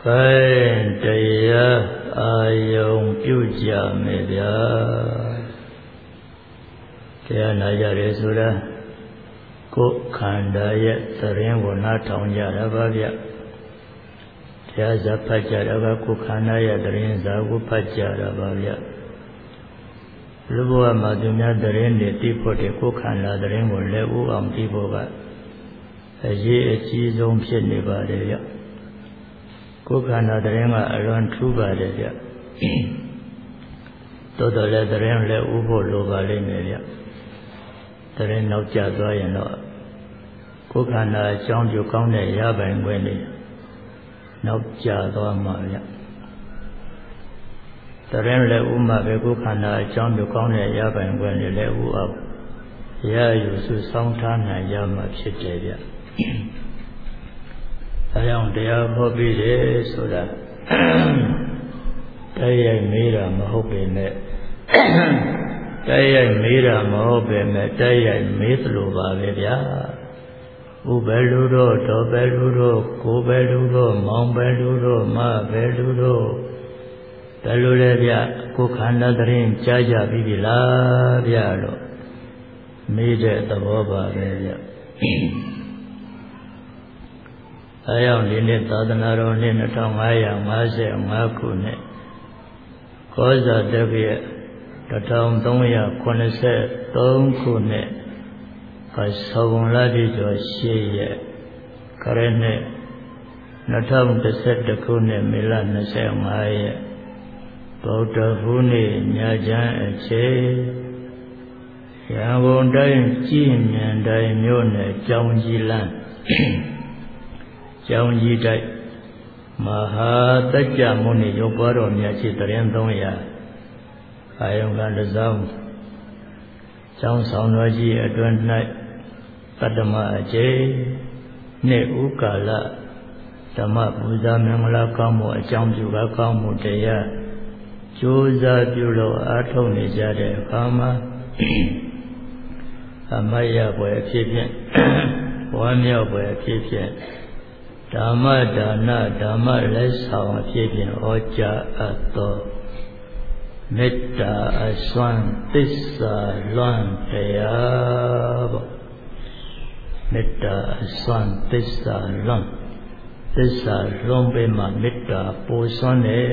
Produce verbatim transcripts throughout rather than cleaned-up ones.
Kain Daya Ayong Pyuja Medya Kaya Najare Sura Ko Khandaya Tarin Vona Taunja Rababya Kaya Zapaja Rabba Ko Khandaya Tarin Zagu Paja Rababya Lubuwa Madumya Tarin De Tipote Ko Khanda Tarin Vole U Am Tipoga Aji Aji Zong Pit Nibadya Ko Khanda Tarin Ma Aran Trubadya Todo Le Tarin Le Ubo Lobale Medya Tarin Nauja Dwayano Ko Khanda Chong Ju Kong Ne Yaban Gwene Nauja Dwamaya Tarin Le Uma Be Ko Khanda Chong Ju Kong Ne Yaban Gwene Le U Ab Ya Yusu Song Tha Na Yama Phitတယ်ဗျအဲကြောင့်တရားဟောပြီးတယ်ဆိုတာတိုက်ရိုက်မေးတာမဟုတ်ပေမဲ့တိုက်ရိုက်မေးတာမဟုတ်ပေမဲ့တိုက်ရိုက်မေးသလိုပါပဲဗျာဥပဲလူတို့တော်ပဲလူတို့ကိုပဲလူတို့မောင်ပဲလူတို့မပဲလူတို့ဘယ်လိုလဲဗျကိုခန္ဓာတရင်ကြားကြပြီပြီလားဗျာလို့မေးတဲ့သဘောပါပဲဗျအဲကြောင့်ဒီနေ့သာသနာတော်နှစ်နှစ်ထောင်ငါးရာငါးဆယ်ငါးခုနှစ်ကောဇာတက္ကရာတစ်ထောင်သုံးရာခုနှစ်ဆယ်သုံးခုနှစ်ကဆောင်းလတိကျော်ရှစ်ရက်ခရစ်နှစ်နှစ်ထောင်တစ်ဆယ်တစ်ခုနှစ်မေလနှစ်ဆယ်ငါးရက်ဗုဒ္ဓဟူးနေ့ညချမ်းအချိန်ရန်ကုန်တိုင်းကြည်မြန်တိုင်းမြို့နယ်ကျောင်းကြီးလမ်းကျောင်းကြီးတိုက်မဟာတက္ကမုန်ရုပ်ပွားတော်မြတ်ကြီးတရင်သုံးရာအာယုံကတစောင်းကျောင်းဆောင်တော်ကြီးအတွင်၌ပတ္တမအကျိနှစ်ဥကာလဓမ္မပူဇာမင်္ဂလာကောင်းမှုအကြောင်းပြုပါကောင်းမှုတရားကြိုးစားပြုလို့အားထုတ်နေကြတဲ့အခါမှာအမတ်ရပွဲအဖြစ်ဖြင့်ဝမ်းမြောက်ပွဲအဖြစ်ဖြင့်ဓမ္မဒါနဓမ္မလက်ဆောင်အဖြစ်ဖြင့်ဟောကြားအပ်သောမေတ္တာအစွမ်းသစ္စာလွမ်းတရားပေါ့မေတ္တာအစွမ်းသစ္စာလွမ်းသစ္စာလွန်ပေမှာမေတ္တာပိုစွမ်းတယ်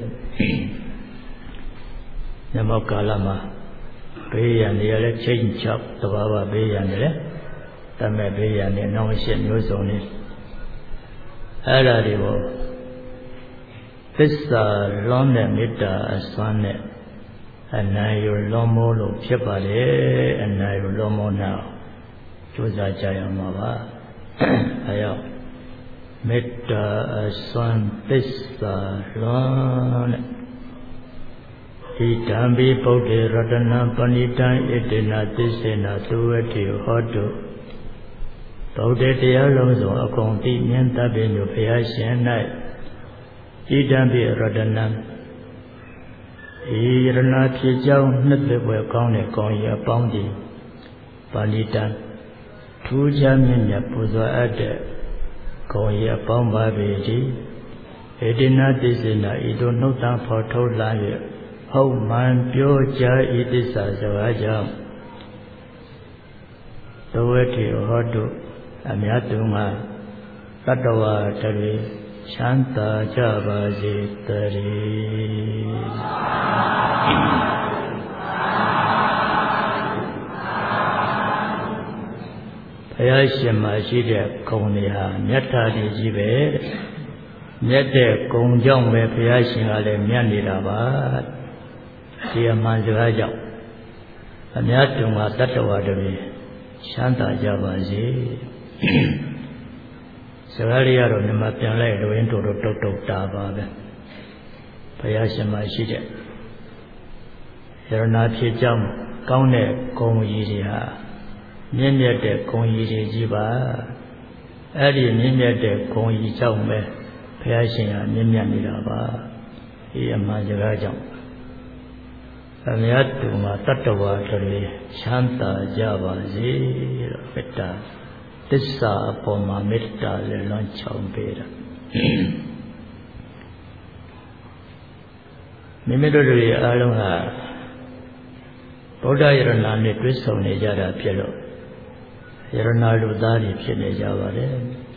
ညမောကာလမှာဘေးရန်တွေလည်းချိန်ချောက်တဘာဝဘေးရန်တွေလည်းတမဲ့ဘေးရန်တွေနှောင့်ယှက်မျိုးစုံတွေအဲ့ဒါတွေကိုသစ္စာလွန်တဲ့မေတ္တာအစွမ်းနဲ့အနံ့ယူလွန်မိုးလို့ဖြစ်ပါလေအနံ့ယူလွန်မိုးနောက်ကြိုးစားကြရမှာပါအဲရောက်မေတ္တာအစွမ်းသစ္စာလွန်တဲ့ဣဒံဘိဗုဒ္ဓေရတနာပဏိတံဣတိနာသစ္စေနာသုဝတိဟောတုဗုဒ္ဓတရားလုံးစုံအကုန်သိမြင်တတ်ပြီလို့ဘုရားရှင်၌ဣဒံဘိရတနာဤရတနာဖြစ်ကြောင်းနှစ်သက်ွယ်ကောင်းတဲ့ကောင်းရာပေါင်းသည်ပါဠိတံထူးခြားမြင့်မြတ်ပူဇော်အပ်တဲ့ကောင်းရာပေါင်းပါပေသည်ဣတိနာသစ္စေနာဤသို့နှုတ်တဖော်ထုတ်လာ၍ဟုတ်မှန်ပြောကြားဤသစ္စာစကားကြောင့်သဝတိဟောတုအမြတ်သူမှာတတ္တဝါတွေချမ်းသာကြပါစေတည်းဘုရားရှင်မှာရှိတဲ့ဂုဏ်တွေဟာမြတ်တာတွေကြီးပဲမြတ်တဲ့ဂုဏ်ကြောင့်ပဲဘုရားရှင်ကလည်းမြတ်နေတာပါဒီအမှန်စကားကြောင့်အမြတ်သူမှာတတ္တဝါတွေချမ်းသာကြပါစေစကားလေးရတော့မြမပြန်လိုက်လူရင်းတို့တို့တုတ်တုတ်တာပါပဲဘုရားရှင်မှာရှိတဲ့ယရနာဖြစ်ကြောင်းကောင်းတဲ့ဂုဏ်ကြီးတွေဟာမြင့်မြတ်တဲ့ဂုဏ်ကြီးတွေကြီးပါအဲ့ဒီမြင့်မြတ်တဲ့ဂုဏ်ကြီးကြောင့်ပဲဘုရားရှင်ကမြင့်မြတ်နေတာပါဒီအမှန်စကားကြောင့်အမြတ်တူမှာတတ္တဝါတွေချမ်းသာကြပါစေလို့မေတ္တာသစ္စာအပေါ်မှာမေတ္တာလည်းလွှမ်းချောင်းပေးတာမိမိတို့တွေအားလုံးဟာဗုဒ္ဓယရဏနဲ့တွေ့ဆုံနေကြတာဖြစ်လို့ယရဏလူသားတွေဖြစ်နေကြပါတယ်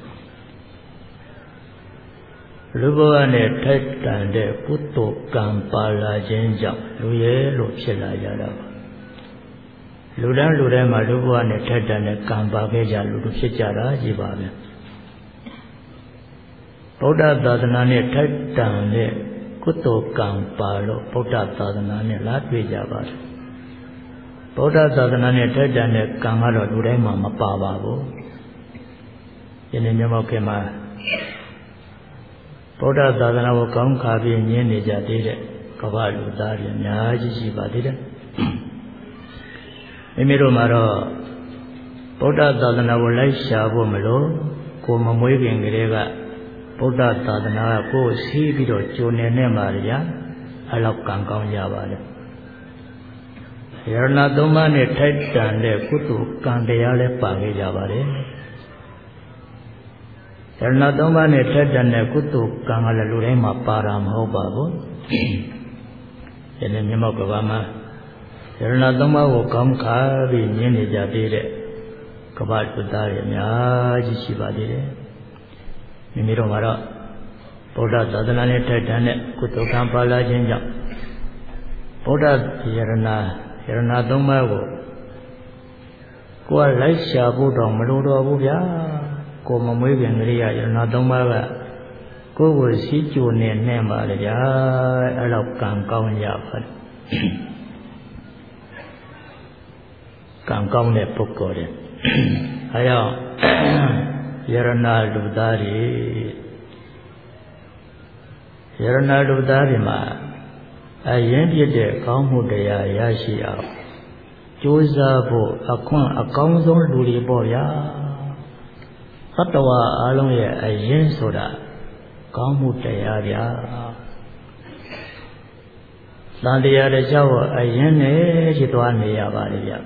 လူဘဝနဲ့ထိုက်တန်တဲ့ကုသိုလ်ကံပါလာခြင်းကြောင့်လူရဲလို့ဖြစ်လာကြတာပါလူတန်းလူတိုင်းမှာလူဘဝနဲ့ထိုက်တန်တဲ့ကံပါခဲ့ကြလူတို့ဖြစ်ကြတာကြီးပါပဲဗုဒ္ဓသာသနာနဲ့ထိုက်တန်တဲ့ကုသိုလ်ကံပါလို့ဗုဒ္ဓသာသနာနဲ့လာတွေ့ကြပါတယ်ဗုဒ္ဓသာသနာနဲ့ထိုက်တန်တဲ့ကံကတော့လူတိုင်းမှာမပါပါဘူးယနေ့မြတ်မောခင်မှာဗုဒ္ဓသာသနာကိုကောင်းခါပြီးညင်းနေကြသေးတဲ့ကမ္ဘာလူသားတွေအများကြီးရှိပါသေးတယ်မိမိတို့မှာတော့ဗုဒ္ဓသာသနာကိုလိုက်ရှာဖို့မလို့ကိုမမွေးခင်ကလေးကဗုဒ္ဓသာသနာကကိုယ်စီးပြီးတော့ကြိုနေနေပါလေဗျာအဲ့လောက်ကံကောင်းကြပါလေယရဏသုံးပါးနဲ့ထိုက်တန်တဲ့ကုသိုလ်ကံတရားလည်းပါခဲ့ကြပါတယ်ယရဏသုံးပါးနဲ့ထိုက်တန်တဲ့ကုသိုလ်ကံကလည်းလူတိုင်းမှာပါတာမဟုတ်ပါဘူးယနေ့မြတ်မောကဘာမှာယရဏသုံးပါးကိုကောင်းခါပြီးညင်းနေကြသေးတဲ့ကမ္ဘာလူသားတွေအများကြီးရှိပါသေးတယ်မိမိတို့မှာတော့ဗုဒ္ဓသာသနာနဲ့ထိုက်တန်တဲ့ကုသိုလ်ကံပါလာခြင်းကြောင့်ဗုဒ္ဓယရဏယရဏသုံးပါးကိုကိုယ်ကလိုက်ရှာဖို့တော့မလိုတော့ဘူးဗျာကိုမမွေးခင်ကလေးရယရဏသုံးပါးကကိုယ်ကိုစီးကြိုနေနေပါလေဗျာအဲ့လောက်ကံကောင်းကြပါကံကောင်းတဲ့ပုဂ္ဂိုလ်တွေအဲကြောင့်ယရဏလူသားတွေယရဏလူသားတွေမှာအရင်ဖြစ်တဲ့ကောင်းမှုတရားရရှိအောင်ကြိုးစားဖို့အခွင့်အကောင်းဆုံးလူတွေပေါ့ဗျာသတ္တဝါအလုံးရဲ့အရင်ဆိုတာကောင်းမှုတရားဗျာသံတရားတစ်ချက်ကိုအရင်နဲ့ရှိသွားနေရပါလေဗျာ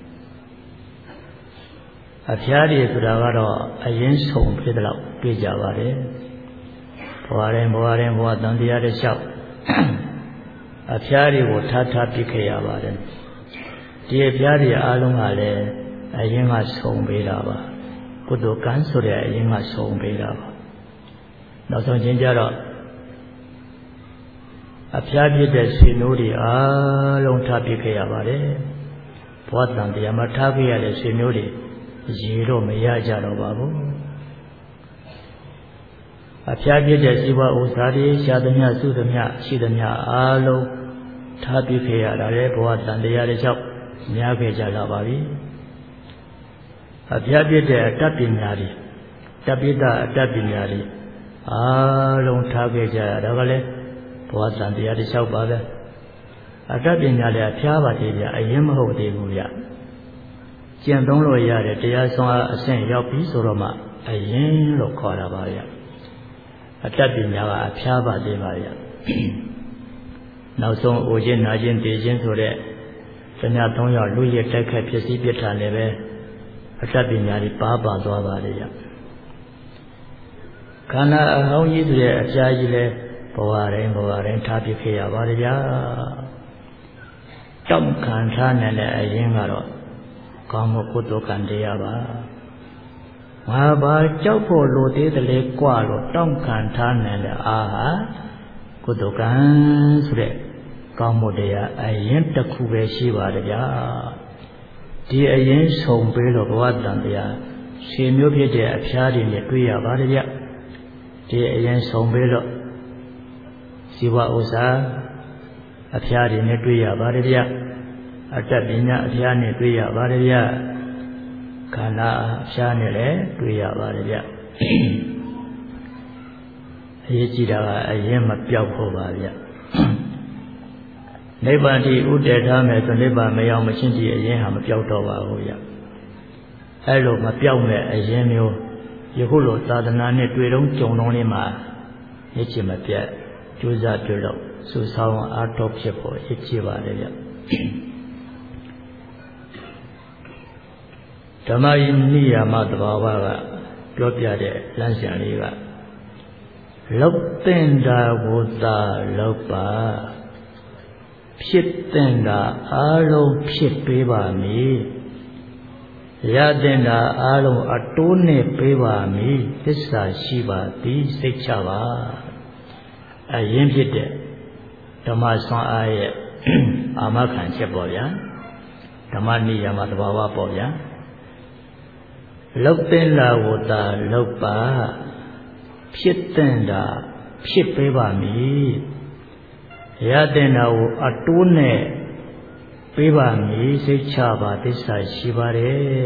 အဖျားတွေဆိုတာကတော့အရင်ဆုံးဖြစ်တဲ့လောက်တွေ့ကြပါတယ်ဘဝတိုင်းဘဝတိုင်းဘဝသံတရားတစ်ချက်အဖျားတွေကိုထားထားပြစ်ခဲ့ရပါတယ်ဒီအဖျားတွေအားလုံးကလည်းအရင်ကဆုံးပေးတာပါကုသိုလ်ကံဆိုတဲ့အရင်ကဆုံးပေးတာပါနောက်ဆုံးချင်းကြတော့အဖျားပြစ်တဲ့ဆွေမျိုးတွေအားလုံးထားပြစ်ခဲ့ရပါတယ်ဘဝတန်တရားမှာထားပြရတဲ့ဆွေမျိုးတွေရေတော့မရကြတော့ပါဘူးအဖျားပြစ်တဲ့ဇီဝဥစ္စာတွေရှားသမျှစုသမျှရှိသမျှအားလုံးထားပြစ်ခဲ့ရတာလေဘဝတန်တရားတွေကြောင့်များခဲ့ကြလာပါပြီအဖျားပြစ်တဲ့အတ္တပညာတွေတပိတအတ္တပညာတွေအားလုံးထားခဲ့ကြရတာကလည်းဘဝတန်တရားတွေကြောင့်ပါပဲအတ္တပညာတွေအဖျားပါသေးဗျအရင်မဟုတ်သေးဘူးဗျကျင့်သုံးလို့ရတဲ့တရားစွမ်းအဆင့်ရောက်ပြီဆိုတော့မှအရင်လို့ခေါ်တာပါဗျအတ္တပညာကအဖျားပါသေးပါဗျနောက်ဆုံးအိုခြင်းနာခြင်းသိခြင်းဆိုတဲ့တဏှာသုံးယောက်လူရတိုက်ခတ်ဖြစ်စီပြစ်ထားလည်းပဲအတ္တပညာတွေပါပါသွားပါလေဗျခန္ဓာအဟောင်းကြီးဆိုတဲ့အဖျားကြီးလဲဘဝတိုင်းဘဝတိုင်းထားပြခဲ့ရပါလေဗျတောင့်ခံထားနေတဲ့အရင်ကတော့ကောင်းမှုကုသိုလ်ကံတရားပါငါဘာကြောက်ဖို့လိုသေးတယ်လေကြွလို့တောင့်ခံထားနေတဲ့အာဟာကုသိုလ်ကံဆိုတဲ့ကောင်းမှုတရားအရင်တစ်ခုပဲရှိပါတယ်ဗျာဒီအရင်ဆုံးပေးလို့ဘဝတန်တရားရှင်မျိုးဖြစ်တဲ့အဖျားတွေနဲ့တွေ့ရပါတယ်ဗျဒီအရင်ဆုံးပေးလို့ဇီဝဥစ္စာအဖျားတွေနဲ့တွေ့ရပါတယ်ဗျအတ္တပညာအဖျားနဲ့တွေ့ရပါတယ်ဗျခန္ဓာအဖျားနဲ့လည်းတွေ့ရပါတယ်ဗျအရေးကြီးတာကအရင်မပြောက်ဖို့ပါဗျနိဗ္ဗာန်တည်ဥတည်ထားမယ်ဆိုနိဗ္ဗာန်မရောက်မချင်းတည်အရင်ဟာမပြောက်တော့ပါဘူးဗျအဲ့လိုမပြောက်မဲ့အရင်မျိုးယခုလိုသာသနာနဲ့တွေ့တော့ကြုံတော့လေးမှာရစ်ချင်မပြတ်ကြိုးစားပြုလို့စူဆောင်းအားထုတ်ဖြစ်ဖို့ရစ်ချပါတယ်ဗျဓမ္မယနိယာမသဘာဝကပြောပြတဲ့လမ်းစဉ်လေးကလောက်တင်တာကိုသာလောက်ပါဖြစ်တဲ့တာအားလုံးဖြစ်ပေးပါမည်ရတဲ့တာအားလုံးအတိုးနဲ့ပေးပါမည်သစ္စာရှိပါသည်စိတ်ချပါအရင်ဖြစ်တဲ့ဓမ္မဆွမ်းအားရဲ့အာမခံချက်ပေါ့ဗျာဓမ္မနိယမသဘာဝပေါ့ဗျာလောက်တဲ့တာကိုသာလောက်ပါဖြစ်တဲ့တာဖြစ်ပေးပါမည်ရတဲ့တာကိုအတိုးနဲ့ပေးပါမည်စိတ်ချပါသစ္စာရှိပါတယ်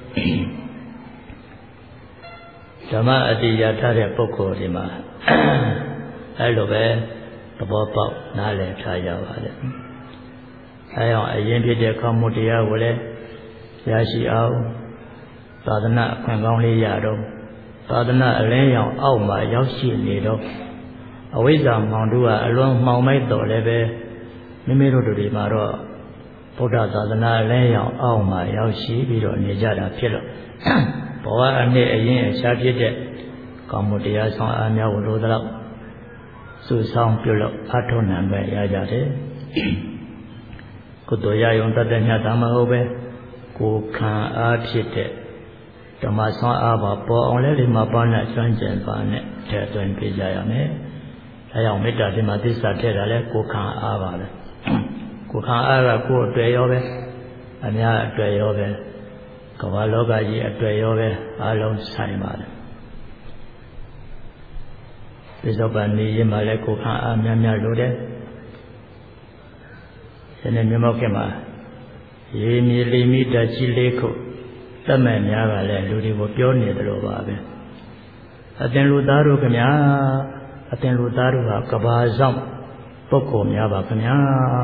ဓမ္မအတ္တိယထားတဲ့ပုဂ္ဂိုလ်ဒီမှာအဲ့လိုပဲသဘောပေါက်နားလည်ထားကြပါလေအဲအောင်အရင်ဖြစ်တဲ့ကောင်းမှုတရားကိုလည်းရရှိအောင်သာသနာအခွင့်ကောင်းလေးရတော့သာသနာအလင်းရောင်အောက်မှာရောက်ရှိနေတော့အဝိဇ္ဇာမောင်တို့ကအလွန်မှောင်မိုက်တော်လည်းပဲမိမိတို့တွေမှာတော့ဗုဒ္ဓသာသနာအလင်းရောင်အောက်မှာရောက်ရှိပြီးတော့နေကြတာဖြစ်လို့ဘဝအနှစ်အရင်အခြားဖြစ်တဲ့ကောင်းမှုတရားဆောင်အားများကိုလိုသလောက်စုဆောင်ပြုလို့အထောက်နိုင်ပဲရကြတယ်ကုသိုလ်ရယုံတတ်တဲ့ညတာမဟုတ်ပဲကိုခံအားဖြစ်တဲ့ဓမ္မဆောင်အားပါပေါ်အောင်လဲဒီမှာပါနဲ့ကျွမ်းကျင်ပါနဲ့ထဲသွင်းပြကြရမယ်အဲကြောင့်မေတ္တာဒီမှာသစ္စာထည့်တာလဲကိုခံအားပါပဲကိုခံအားကကိုယ်အတွေ့ရောပဲအများအတွေ့ရောပဲကမ္ဘာလောကကြီးအတွေ့ရောပဲအလုံးဆိုင်ပါတယ်ပိဿပန်နေရင်မှလည်းကိုခံအားများများလိုတယ်ဒီနေ့မြမောက်ခင်မှာရေမြေလိမိတကြီးလေးခုတတ်မဲ့များကလည်းလူတွေကိုပြောနေတယ်လို့ပါပဲအတင်လူသားတို့ခင်ဗျာအတင်လူသားတို့ကကဘာဆောင်ပုဂ္ဂိုလ်များပါခင်ဗျာ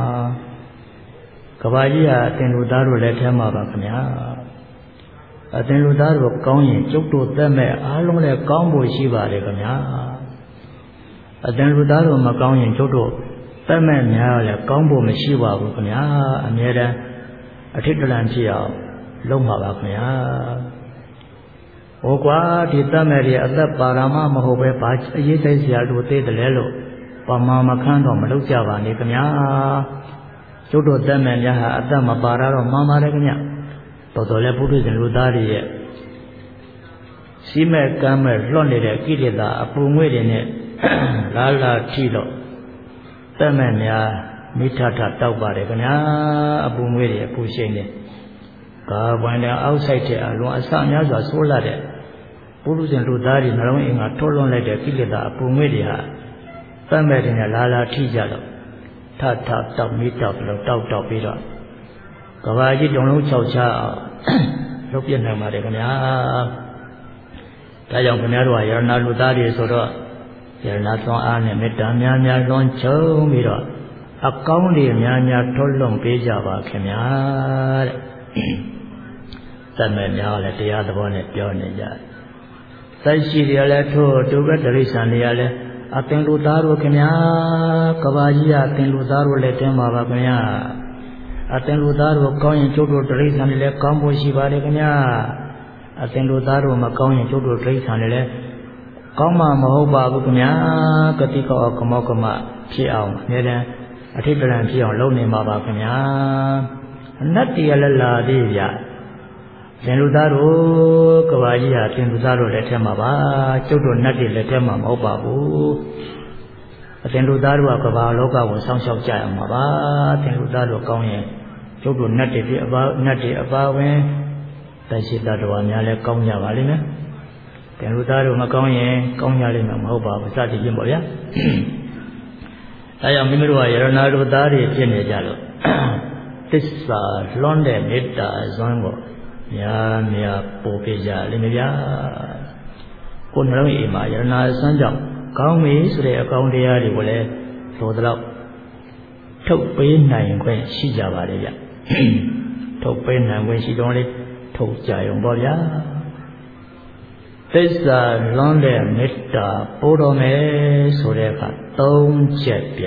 ကဘာကြီးဟာအတင်လူသားတို့လည်းထဲမှာပါခင်ဗျာအတင်လူသားတို့ကောင်းရင်ကျုပ်တို့တတ်မဲ့အားလုံးလည်းကောင်းဖို့ရှိပါတယ်ခင်ဗျာအတင်လူသားတို့မကောင်းရင်ကျုပ်တို့တတ်မဲ့များလည်းကောင်းဖို့မရှိပါဘူးခင်ဗျာအမြဲတမ်းအထိတ်တလန့်ဖြစ်အောင်လုံးပါပါခင်ဗျာဟိုကွာဒီတတ်မဲ့တွေအသက်ပါရမမဟုတ်ပဲဘာအရေးသိစရာလို့သိတယ်လဲလို့ပမာမခန်းတော့မလုပ်ကြပါနဲ့ခင်ဗျာကျုပ်တို့တတ်မဲ့များဟာအသက်မပါရတော့မှန်ပါတယ်ခင်ဗျတော်တော်လည်းပုထုဇဉ်လူသားတွေရဲ့စီးမဲ့ကမ်းမဲ့လွတ်နေတဲ့ကိလေသာအပူငွေ့တွေနဲ့လာလာထိတော့တတ်မဲ့များမိထထတောက်ပါတယ်ခင်ဗျာအပူငွေ့တွေအပူရှိန်တွေကာဗန်တဲ့အောက်ဆိုင်တဲ့အလွန်အဆများစွာဆိုးလာတဲ့ပုရုဇဉ်လူသားတွေနှလုံးအင်္ဂါထုတ်လွှတ်လိုက်တဲ့ကိလေသာအပူငွေ့တွေဟာတတ်မဲ့တွေနဲ့လာလာထိကြတော့ထထတောက်မိတောက်လို့တောက်တောက်ပြီးတော့ကဘာကြီးတုံလုံးခြောက်ချအောင်လုပ်ပြနိုင်ပါတယ်ခင်ဗျာဒါကြောင့်ခင်ဗျားတို့ကယရဏလူသားတွေဆိုတော့ယရဏသွန်အားနဲ့မေတ္တာများများလွန်ချုံပြီးတော့အကောင်းတွေများများထုတ်လွှတ်ပေးကြပါခင်ဗျာတဲ့တတ်မဲ့များလည်းတရားသဘောနဲ့ပြောနေကြတယ်စိတ်ရှိတယ်လည်းထို့တူပဲတိရစ္ဆာန်တွေကလည်းအသင်လူသားတို့ခင်ဗျာကဘာကြီးကအသင်လူသားတို့လည်းတင်ပါပါခင်ဗျာအသင်လူသားတို့ကောင်းရင်ကျုပ်တို့တိရစ္ဆာန်တွေလည်းကောင်းဖို့ရှိပါတယ်ခင်ဗျာအသင်လူသားတို့မကောင်းရင်ကျုပ်တို့တိရစ္ဆာန်တွေလည်းကောင်းမှာမဟုတ်ပါဘူးခင်ဗျာကတိကောကမောကမဖြစ်အောင်အများတန်းအထိပ္ပံဖြစ်အောင်လုပ်နေမှာပါခင်ဗျာအနတ္တိရလည်းလာသေးဗျာသင်လူသားတို့ကဘာကြီးဟာသင်လူသားတို့လည်းထဲမှာပါကျုပ်တို့နတ်တွေလည်းထဲမှာမဟုတ်ပါဘူးအသင်လူသားတို့ကကဘာလောကကိုစောင့်ရှောက်ကြရမှာပါသင်လူသားတို့ကောင်းရင်ကျုပ်တို့နတ်တွေပြအပါနတ်တွေအပါဝင်တရှိတတော်များလည်းကောင်းကြပါလိမ့်မယ်သင်လူသားတို့မကောင်းရင်ကောင်းကြလိမ့်မယ်မဟုတ်ပါဘူးစသည်ဖြင့်ပေါ့ဗျာဒါကြောင့်မိမိတို့ကယရဏလူသားတွေဖြစ်နေကြလို့သစ္စာလွန်တဲ့မေတ္တာဇွမ်းကိုများများပို့ပေးကြလိမ့်မယ်ဗျာကိုယ်နှလုံးအိမ်မှာယရဏဇွမ်းကြောင့်ကောင်းပြီဆိုတဲ့အကောင်းတရားတွေကိုလည်းလိုသလောက်ထုတ်ပေးနိုင်ခွင့်ရှိကြပါလေဗျထုတ်ပေးနိုင်ခွင့်ရှိတော့လေထုတ်ကြရုံပေါ့ဗျာသစ္စာလွန်တဲ့မေတ္တာပို့တော်မယ်ဆိုတဲ့အခါသုံးချက်ပြ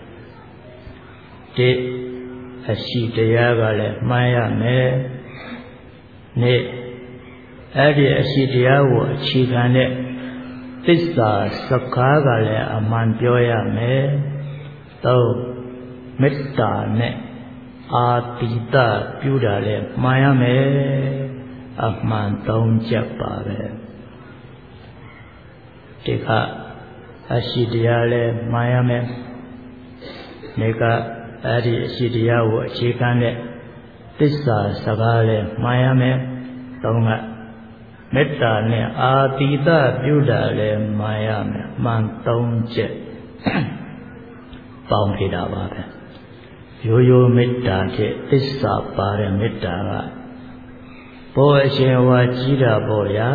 တစ်အရှိတရားကလည်းမှန်ရမယ်နေ့အဲ့ဒီအရှိတရားကိုအခြေခံတဲ့သစ္စာစကားကလည်းအမှန်ပြောရမယ်သုံးမေတ္တာနဲ့အာတိတပြုတာလဲမှန်ရမယ်အမှန်သုံးချက်ပါပဲဒီကအရှိတရားလဲမှန်ရမယ်ဒီကအဲ့ဒီအရှိတရားကိုအခြေခံတဲ့သစ္စာစကားလဲမှန်ရမယ်သုံးကမေတ္တာနဲ့အာတိတပြုတာလဲမှန်ရမယ်မှန်သုံးချက်ပေါင်းဖြစ်တာပါပဲရိုးရိုးမေတ္တာတဲ့သစ္စာပါတဲ့မေတ္တာကဘောအရှင်ဝါကြီးတာပေါ့ဗျာ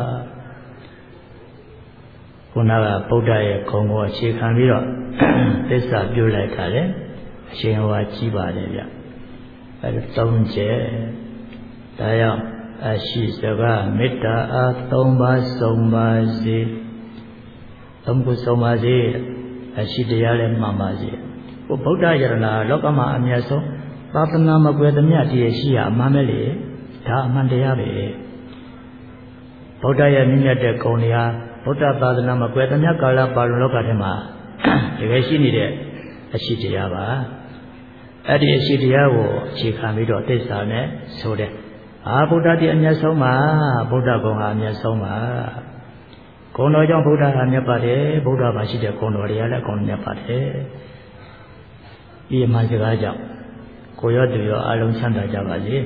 ခုနကဗုဒ္ဓရဲ့ဂုဏ်ကိုအခြေခံပြီးတော့သစ္စာပြုလိုက်တာလေအရှင်ဝါကြီးပါတယ်ဗျအဲဒါသုံးချက်ဒါကြောင့်အရှိစကားမေတ္တာအားသုံးပါးစုံပါစေသုံးခုစုံပါစေအရှိတရားလည်းမှန်ပါစေဘုဗုဒ္ဓယရဏလောကမှာအမြတ်ဆုံးသာသနာမကွယ်သမျှတည်းရှိရအမှန်ပဲလေဒါအမှန်တရားပဲဗုဒ္ဓရဲ့မြင့်တဲ့ဂုဏ်တရားဗုဒ္ဓသာသနာမကွယ်သမျှကာလပါလုံလောကထဲမှာတကယ်ရှိနေတဲ့အရှိတရားပါအဲ့ဒီအရှိတရားကိုအခြေခံပြီးတော့သစ္စာနဲ့ဆိုတဲ့အာဗုဒ္ဓတည်းအမြတ်ဆုံးပါဗုဒ္ဓဂုဏ်ဟာအမြတ်ဆုံးပါဂုဏ်တော်ကြောင့်ဗုဒ္ဓဟာမြတ်ပါတယ်ဗုဒ္ဓဘာရှိတဲ့ဂုဏ်တော်တွေကလည်းဂုဏ်မြတ်ပါတယ်ဒီအမှန်စကားကြောင့်ကိုရောသူရောအလုံးချမ်းသာကြပါစေ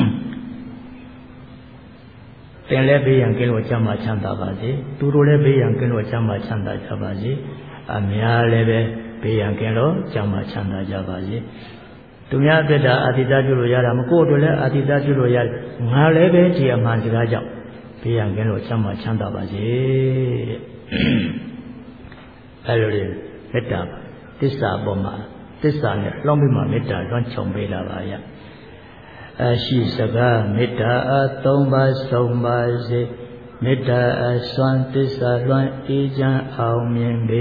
သင်လည်းဘေးရန်ကင်းလို့ချမ်းသာချမ်းသာပါစေသူတို့လည်းဘေးရန်ကင်းလို့ချမ်းသာချမ်းသာကြပါစေအများလည်းပဲဘေးရန်ကင်းလို့ချမ်းသာချမ်းသာကြပါစေသူများအတွက်ဒါအာတိတပြုလို့ရတာမကိုယ်တို့လည်းအာတိတပြုလို့ရတယ်ငါလည်းပဲဒီအမှန်စကားကြောင့်ဘေးရန်ကင်းလို့ချမ်းသာချမ်းသာပါစေအဲလိုလေမေတ္တာသစ္စာပေါ်မှာသစ္စာနဲ့လောင်းပြီးမှမေတ္တာလွှမ်းခြုံပေးတာပါဗျအရှိစကားမေတ္တာအသုံးပါးစုံပါစေမေတ္တာအစွမ်းသစ္စာလွှမ်းအေးချမ်းအောင်မြင်ပေ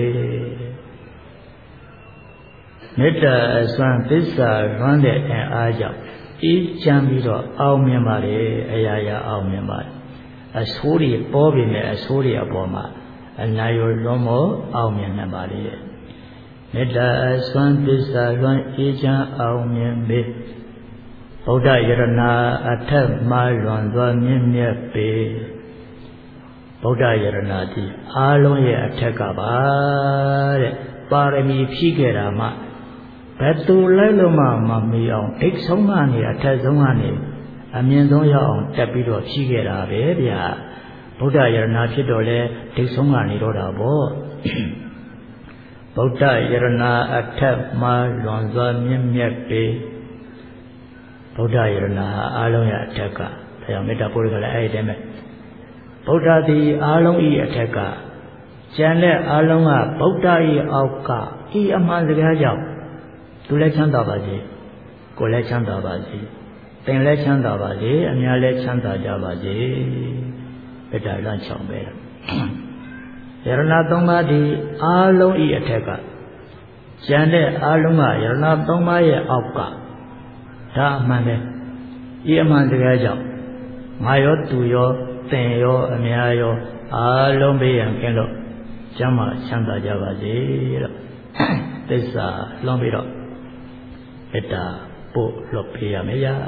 မေတ္တာအစွမ်းသစ္စာလွှမ်းတဲ့အင်အားကြောင့်အေးချမ်းပြီးတော့အောင်မြင်ပါလေအရာရာအောင်မြင်ပါအဆိုးတွေပေါ်ပြီနဲ့အဆိုးတွေအပေါ်မှာအနာရောလွန်မောအောင်မြင်နိုင်ပါလေမေတ္တာအစွမ်းသစ္စာလွှမ်းအေးချမ်းအောင်မြင်ပေဗုဒ္ဓယရဏအထက်မှလွန်စွာမြင့်မြတ်ပေဗုဒ္ဓယရဏဒီအားလုံးရဲ့အထက်ကပါတဲ့ပါရမီဖြည့်ခဲ့တာမှဘယ်သူလိုက်လို့မှမမီအောင်ဒိတ်ဆုံးကနေအထက်ဆုံးကနေအမြင့်ဆုံးရောက်အောင်တက်ပြီးတော့ဖြည့်ခဲ့တာပဲဗျာဗုဒ္ဓယရဏဖြစ်တော့လဲဒိတ်ဆုံးကနေတော့တာပေါ့ဗုဒ္ဓယရဏအထက်မှလွန်စွာမြင့်မြတ်ပေဗုဒ္ဓယရဏအားလုံးရဲ့အထက်ကဒါကြောင့်မေတ္တာပို့ရကလည်းအဲ့ဒီတည်းပဲဗုဒ္ဓသည်အားလုံးဤအထက်ကကျန်တဲ့အားလုံးကဗုဒ္ဓဤအောက်ကဤအမှန်စကားကြောင့်သူလည်းချမ်းသာပါစေကိုယ်လည်းချမ်းသာပါစေသင်လည်းချမ်းသာပါစေအများလည်းချမ်းသာကြပါစေမေတ္တာလွှမ်းခြုံပဲယရဏသုံးပါးသည်အားလုံးဤအထက်ကကျန်တဲ့အားလုံးကယရဏသုံးပါးရဲ့အောက်ကဒါအမှန်ပဲဤအမှန်တရားကြောင့်ငါရောသူရောသင်ရောအများရောအားလုံးဘေးရန်ကင်းလို့ကျမ်းမာချမ်းသာကြပါစေလို့သစ္စာလွန်ပြီးတော့မေတ္တာပို့လွတ်ပေးရမယ်ယာ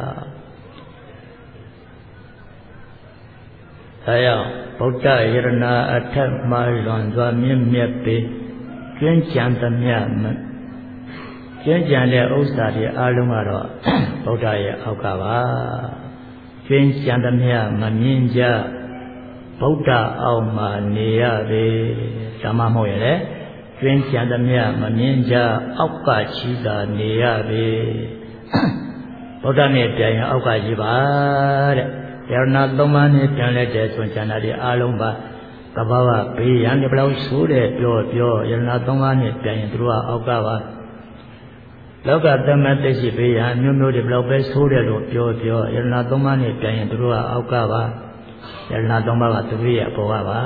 ဒါကြောင့်ဗုဒ္ဓယရဏအထက်မှလွန်စွာမြင့်မြတ်ပေကျင့်ကြံသမျှကျင့်ကြံတဲ့ဥစ္စာတွေအားလုံးကတော့ဗုဒ္ဓရဲ့အောက်ကပါကျင့်ကြံသမျှမမြင်ကြဗုဒ္ဓအောက်မှာနေရပေဓမ္မမဟုတ်ရဲ့လေကျင့်ကြံသမျှမမြင်ကြအောက်ကချီတာနေရပေဗုဒ္ဓနဲ့ပြန်ရင်အောက်ကကြီးပါတဲ့ယရဏသုံးပါးနဲ့ပြန်လက်တဲ့ဆိုဉာဏ်တွေအားလုံးပါကဘာဝဘေးရန်ဒီဘလောက်ဆိုးတဲ့ပြောပြောယရဏသုံးပါးနဲ့ပြန်ရင်သူတို့ကအောက်ကပါလောကသမတ်သိရှိဘေးရန်မျိုးမျိုးတွေဘလောက်ပဲဆိုးတယ်လို့ပြောပြောယရဏသုံးပါးနဲ့ပြန်ရင်သူတို့ကအောက်ကပါယရဏသုံးပါးကသူတို့ရဲ့အပေါ်ကပါ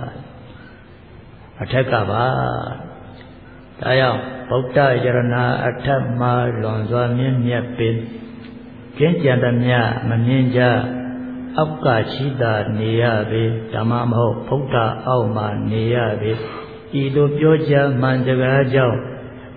အထက်ကပါဒါကြောင့်ဗုဒ္ဓယရဏအထက်မှလွန်စွာမြင့်မြတ်ပေကျင့်ကြံသမျှမမြင်ကြအောက်ကချီတာနေရပေဓမ္မမဟုတ်ဗုဒ္ဓအောက်မှာနေရပေဤသို့ပြောကြမှန်စကားကြောင့်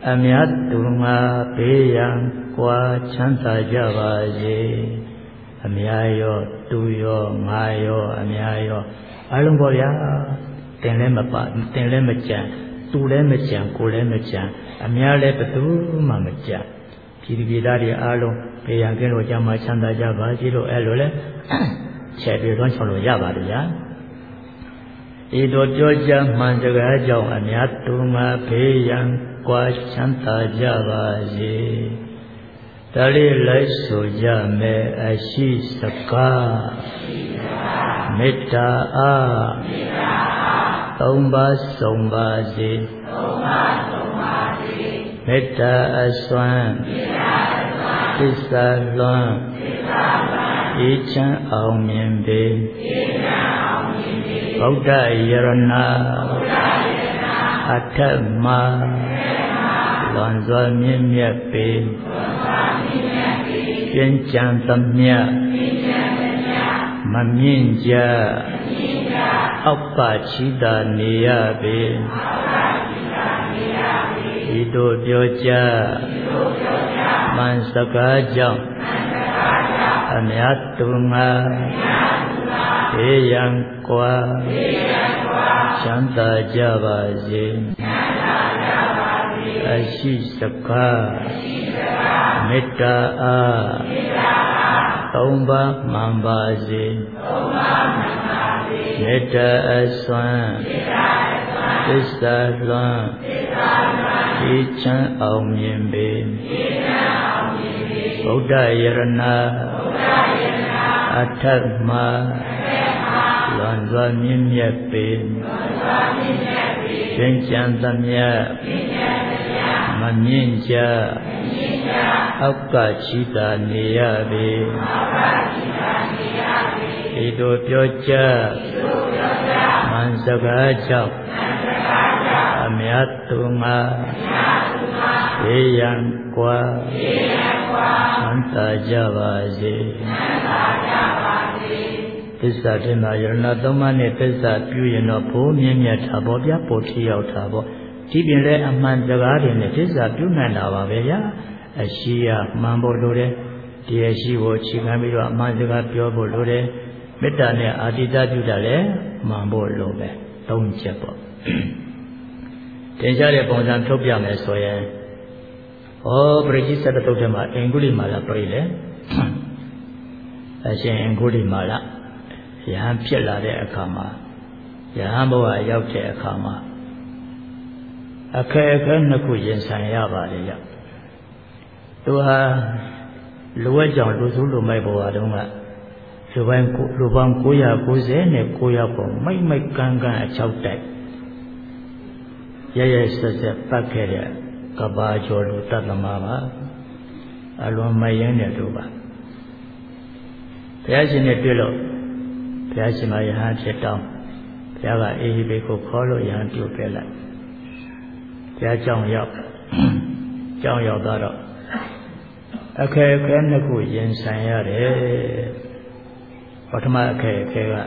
အမြတ်သူငါဘေးရန်ကွာချမ်းသာကြပါစေအများရောသူရောငါရောအများရောအလုံးပေါ်ဗျာတင်လည်းမပတင်လည်းမကြံသူလည်းမကြံကိုလည်းမကြံအများလည်းဘယ်သူမှမကြံပြည်သူပြည်သားတွေအားလုံးဘေးရန်ကင်းလို့ကြမှာချမ်းသာကြပါစေလို့အဲ့လိုလဲချက်ပြီးတော့ဆောင်လို့ရပါတယ်ဗျာဤတို့ပြောကြမှန်စကားကြောင့်အများသူငါဘေးရန်ကွာချမ်းသာကြပါစေဒါလေးလိုက်ဆိုကြမယ်အရှိစကားမေတ္တာအားသုံးပါးဆုံးပါစေသုံးပါးဆုံးပါစေမေတ္တာအစွမ်းမေတ္တာအစွမ်းသစ္စာလွန်သစ္စာလွန်ဤချမ်းအောင်မြင်ပေဤချမ်းအောင်မြင်ပေဗုဒ္ဓယရဏဗုဒ္ဓယရဏအထက်မှာလွန်စွာမြင့်မြတ်ပေလွန်စွာမြင့်မြတ်ပေကျင့်ကြံသမျှကျင့်ကြံသမျှမမြင့်ကြမမြင့်ကြအောက်ပါချီတာနေရပေအောက်ပါချီတာနေရပေဤတို့ပြောကြဤတို့ပြောကြမှန်စကားကြောင့်မှန်စကားကြောင့်အမြတ်သူငါအမြတ်သူငါဘေးရန်ကွာဘေးရန်ကွာချမ်းသာကြပါစေချမ်းသာကြပါစေအရှိစကားအရှိစကားမေတ္တာအားမေတ္တာအားသုံးပါးမှန်ပါစေသုံးပါးမှန်ပါစေမေတ္တာအစွမ်းမေတ္တာအစွမ်းသစ္စာလွန်သစ္စာလွန်ဤချမ်းအောင်မြင်ပေဤချမ်းအောင်မြင်ပေဗုဒ္ဓယရဏဗုဒ္ဓယရဏအထက်မှာအထက်မှာလွန်စွာမြင့်မြတ်ပေလွန်စွာမြင့်မြတ်ပေသင်္ကြန်သမျှသင်္ကြန်သမျှမမြင့်ကြမမြင့်ကြအောက်ကချီတာနေရပေအောက်ကချီတာနေရပေဤတို့ပြောကြဤတို့ပြောကြမှန်စကားကြောင့်မှန်စကားကြောင့်အမြတ်သူငါအမြတ်သူငါဘေးရန်ကွာဘေးရန်ကွာချမ်းသာကြပါစေချမ်းသာကြပါစေသစ္စာတင်သာယရဏသုံးပါးနဲ့သစ္စာပြုရင်တော့ဘိုးမြင့်မြတ်တာပေါ့ဗျာပို့ထီရောက်တာပေါ့ဒီပြင်လဲအမှန်စကားတွေနဲ့သစ္စာပြုနိုင်တာပါပဲဗျာအရှိရမှန်ဖို့လိုတယ်ဒီအရှိကိုခြေခံပြီးတော့အမှန်စကားပြောဖို့လိုတယ်မေတ္တာနဲ့အာတိတပြုတာလည်းမှန်ဖို့လိုပဲသုံးချက်ပေါ့တင်ရှားတဲ့ပုံစံထုတ်ပြမယ်ဆိုရင်ဩပရိจิตသတ္တသုတ်ထဲမှာအင်္ဂုလိမာလပြိလေအရှင်အင်္ဂုလိမာလယဟန်ဖြစ်လာတဲ့အခါမှာယဟန်ဘဝရောက်တဲ့အခါမှာအခက်အခဲနှစ်ခုရင်ဆိုင်ရပါတယ်ဗျသူဟာလူဝဲကြောင့်လူစုလူမိုက်ဘဝတုန်းကလူပိုင်းလူပေါင်း၉၉၀နဲ့၉ယောက်ပေါ်မိတ်မိတ်ကန်းကန်းအချောက်တိုက်ရရဆက်ဆက်ပတ်ခဲ့တဲ့ကဘာကျော်လူတတ်သမားပါအလွန်မယင်းတဲ့သူပါဘုရားရှင်နဲ့တွေ့လို့ဘုရားရှင်ကယဟန်ဖြစ်တောင်းဘုရားကအေဟိဘေကိုခေါ်လို့ယဟန်ပြုတ်ပြလိုက်ဘုရားကြောင့်ရောက်ကြောင့်ရောက်တော့အခက်အခဲနှစ်ခုရင်ဆိုင်ရတယ်ပထမအခက်အခဲက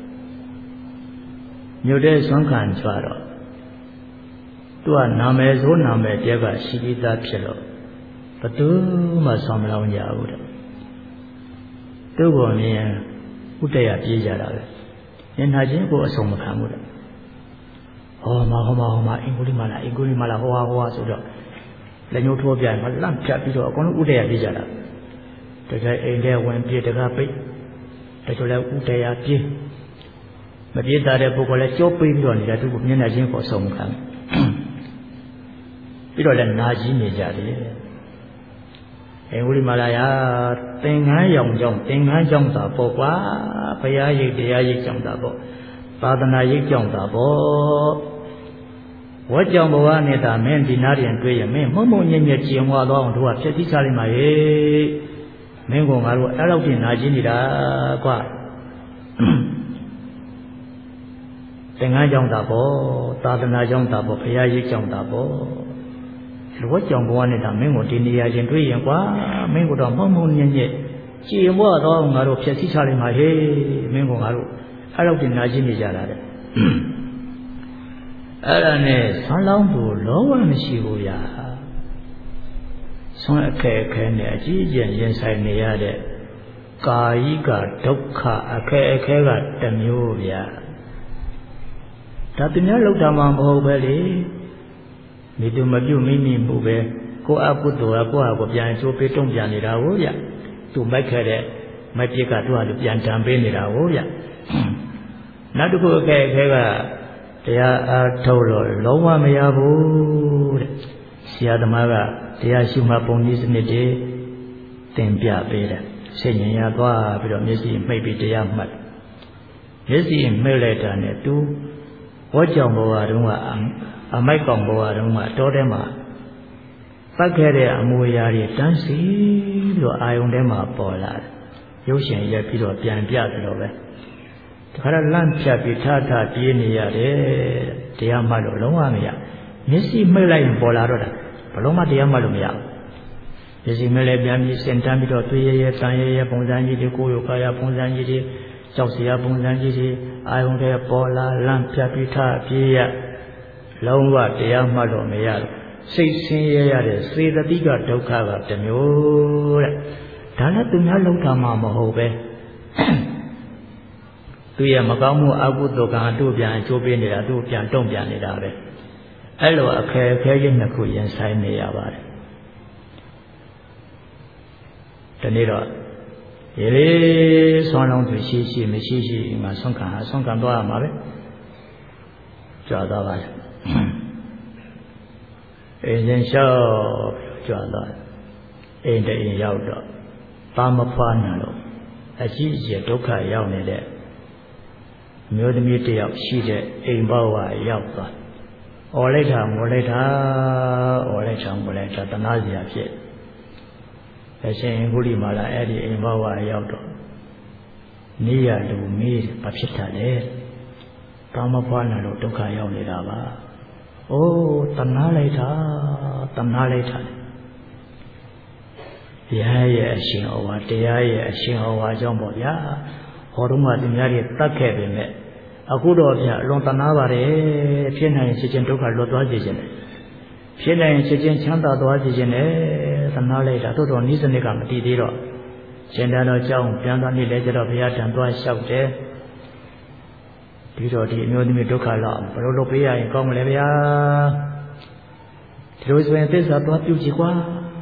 မြို့တဲ့ဆွမ်းခံကြတော့သူကနာမည်ဆိုနာမည်တည်းကရှိပြီးသားဖြစ်လို့ဘယ်သူမှဆောင်မလောင်ကြဘူးတဲ့သူ့ကိုမြင်ဥတ္တရပြေးကြတာပဲညနာချင်းကိုအဆုံးမခံဘူးတဲ့ဟောမဟောမဟောမအင်္ဂုလိမာလာအင်္ဂုလိမာလာဟောဟောဆိုတော့လက်ညှိုးထိုးပြရင်မလန့်ဖြတ်ပြီးတော့အကုန်လုံးဥတ္တရပြေးကြတာတကယ်အိမ်ထဲဝင်ပြေးတကားပိတ်တချို့လည်းဥတ္တရပြေးမပြေးတာတဲ့ပုဂ္ဂိုလ်လည်းကြောပိတ်ပြီးတော့နေတာသူကမျက်နှာချင်းကိုအဆုံးမခံပြီးတော့လည်းနာကြီးနေကြတယ်အင်္ဂုလိမာလာယာသင်္ကန်းရောင်ကြောင့်သင်္ကန်းကြောင့်သာပေါ့ကွာဘုရားရိပ်တရားရိပ်ကြောင့်သာပေါ့သာသနာရိပ်ကြောင့်သာပေါ့ဝတ်ကြောင့်ဘဝနေတာမင်းဒီနာရင်တွေ့ရင်မင်းမုံမုံညံ့ညံ့ကျင်ဝါတော့အောင်တို့ကဖြည့်စည်းချလိုက်မှာဟေ့မင်းကငါတို့အဲ့လောက်ပြင်နာကြီးနေတာကွာသင်္ကန်းကြောင့်သာပေါ့သာသနာကြောင့်သာပေါ့ဘုရားရိပ်ကြောင့်သာပေါ့လူဝတ်ကြောင့်ဘဝနေတာမင်းကိုဒီနေရာချင်းတွေ့ရင်ကွာမင်းကတော့မုံမုံညံ့ညံ့ကြည်ဝါတော့ငါတို့ဖြည့်စည်းချလိုက်မှာဟေ့မင်းကငါတို့အဲ့လောက်ပြင်နာကြီးနေကြတာတဲ့အဲ့ဒါနဲ့ဆန်းလောင်းဖို့လောဘမရှိဘူးဗျာဆုံးအခက်အခဲနဲ့အကြီးအကျယ်ရင်ဆိုင်နေရတဲ့ကာယိကဒုက္ခအခက်အခဲကတစ်မျိုးဗျာဒါသူများလောက်တာမှမဟုတ်ပဲလေမိသူမပြုတ်မိမိမှုပဲကိုယ်အကုသိုလ်ကကိုယ့်ဟာကိုပြန်ချိုးပေးတုံ့ပြန်နေတာကိုဗျသူမိုက်ခဲ့တဲ့မိုက်ပြစ်ကသူ့ဟာသူပြန်တံပေးနေတာကိုဗျနောက်တစ်ခုအခက်အခဲကတရားအားထုတ်လို့လုံးဝမရဘူးတဲ့ဆရာသမားကတရားရှိမှပုံနည်းစနစ်တွေသင်ပြပေးတယ်စိတ်ဉာဏ်ရသွားပြီးတော့မျက်စိမှိတ်ပြီးတရားမှတ်မျက်စိမှိတ်လိုက်တာနဲ့သူဝတ်ကြောင်ဘဝတုန်းကအမိုက်ကောင်ဘဝတုန်းကတောထဲမှာပတ်ခဲ့တဲ့အမူအရာတွေတန်းစီပြီးတော့အာယုန်ထဲမှာပေါ်လာတယ်ရုပ်ရှင်ရက်ပြီးတော့ပြန်ပြတယ်လို့ပဲဒါခါတော့လန့်ဖြတ်ပြီးထထပြေးနေရတယ်တရားမှတ်လို့လုံးဝမရမျက်စိမှိတ်လိုက်ရင်ပေါ်လာတော့တာဘလုံးမတရားမှတ်လို့မရဘူးမျက်စိမှိတ်လိုက်ပြန်ပြီးစင်တန်းပြီးတော့သွေးရရဲတန်ရရဲပုံစံကြီးတွေကိုယ်ရောခါရပုံစံကြီးတွေကြောက်စရာပုံစံကြီးတွေအာယုန်ထဲပေါ်လာလန့်ဖြတ်ပြီးထပြေးရလုံးဝတရားမှတ်လို့မရဘူးစိတ်ဆင်းရဲရတဲ့စေတသိကဒုက္ခကတစ်မျိုးတဲ့ဒါလည်းသူများလုံးတာမှမဟုတ်ပဲသူရဲ့မကောင်းမှုအကုသိုလ်ကံတို့ပြန်အကျိုးပေးနေတာတို့ပြန်တုံ့ပြန်နေတာပဲအဲ့လိုအခက်အခဲကြီးနှစ်ခုရင်ဆိုင်နေရပါတယ်ဒီနေ့တော့ရေလေးဆွမ်းလောင်းသူရှိရှိမရှိရှိမှာဆွမ်းခံဟာဆွမ်းခံသွားရမှာပဲကြွားသွားပါလေအိမ်ရှင်လျှောက်ကြွားသွားအိမ်တအိမ်ရောက်တော့ပါမဖွားနိုင်လို့အကြီးအကျယ်ဒုက္ခရောက်နေတဲ့မျိုးသမီးတယောက်ရှိတဲ့အိမ်ဘဝရောက်သွား။အော်လိုက်တာငိုလိုက်တာအော်လိုက်တာငိုလိုက်တာတနာစရာဖြစ်။အရှင်ဂုလိမာလာအဲ့ဒီအိမ်ဘဝရောက်တော့နေရလူမေးဘာဖြစ်တာလဲ။ဘာမဖွားနိုင်လို့ဒုက္ခရောက်နေတာပါ။အိုးတနာလိုက်တာတနာလိုက်တာတရားရဲ့အရှင်ဩဝါတရားရဲ့အရှင်ဩဝါကြောင့်ပေါ့ဗျာဟောတော့မှသူများတွေတတ်ခဲ့ပေမဲ့အခုတော့ဗျာအလွန်တနာပါတယ်ဖြစ်နိုင်ရင်ချက်ချင်းဒုက္ခလွတ်သွားစေခြင်းနဲ့ဖြစ်နိုင်ရင်ချက်ချင်းချမ်းသာသွားစေခြင်းနဲ့တနာလိုက်တာတို့တော့နိစ္စနစ်ကမတည်သေးတော့ရှင်တန်တော်ကြောင့်ပြန်သွားနေလဲကြတော့ဘုရားတန်သွားလျှောက်တယ်ဒီတော့ဒီအမျိုးသမီးဒုက္ခလောက်ဘယ်လိုလုပ်ပေးရရင်ကောင်းမလဲဗျာဒီလိုဆိုရင်သစ္စာသွားပြုကြည့်ကွာ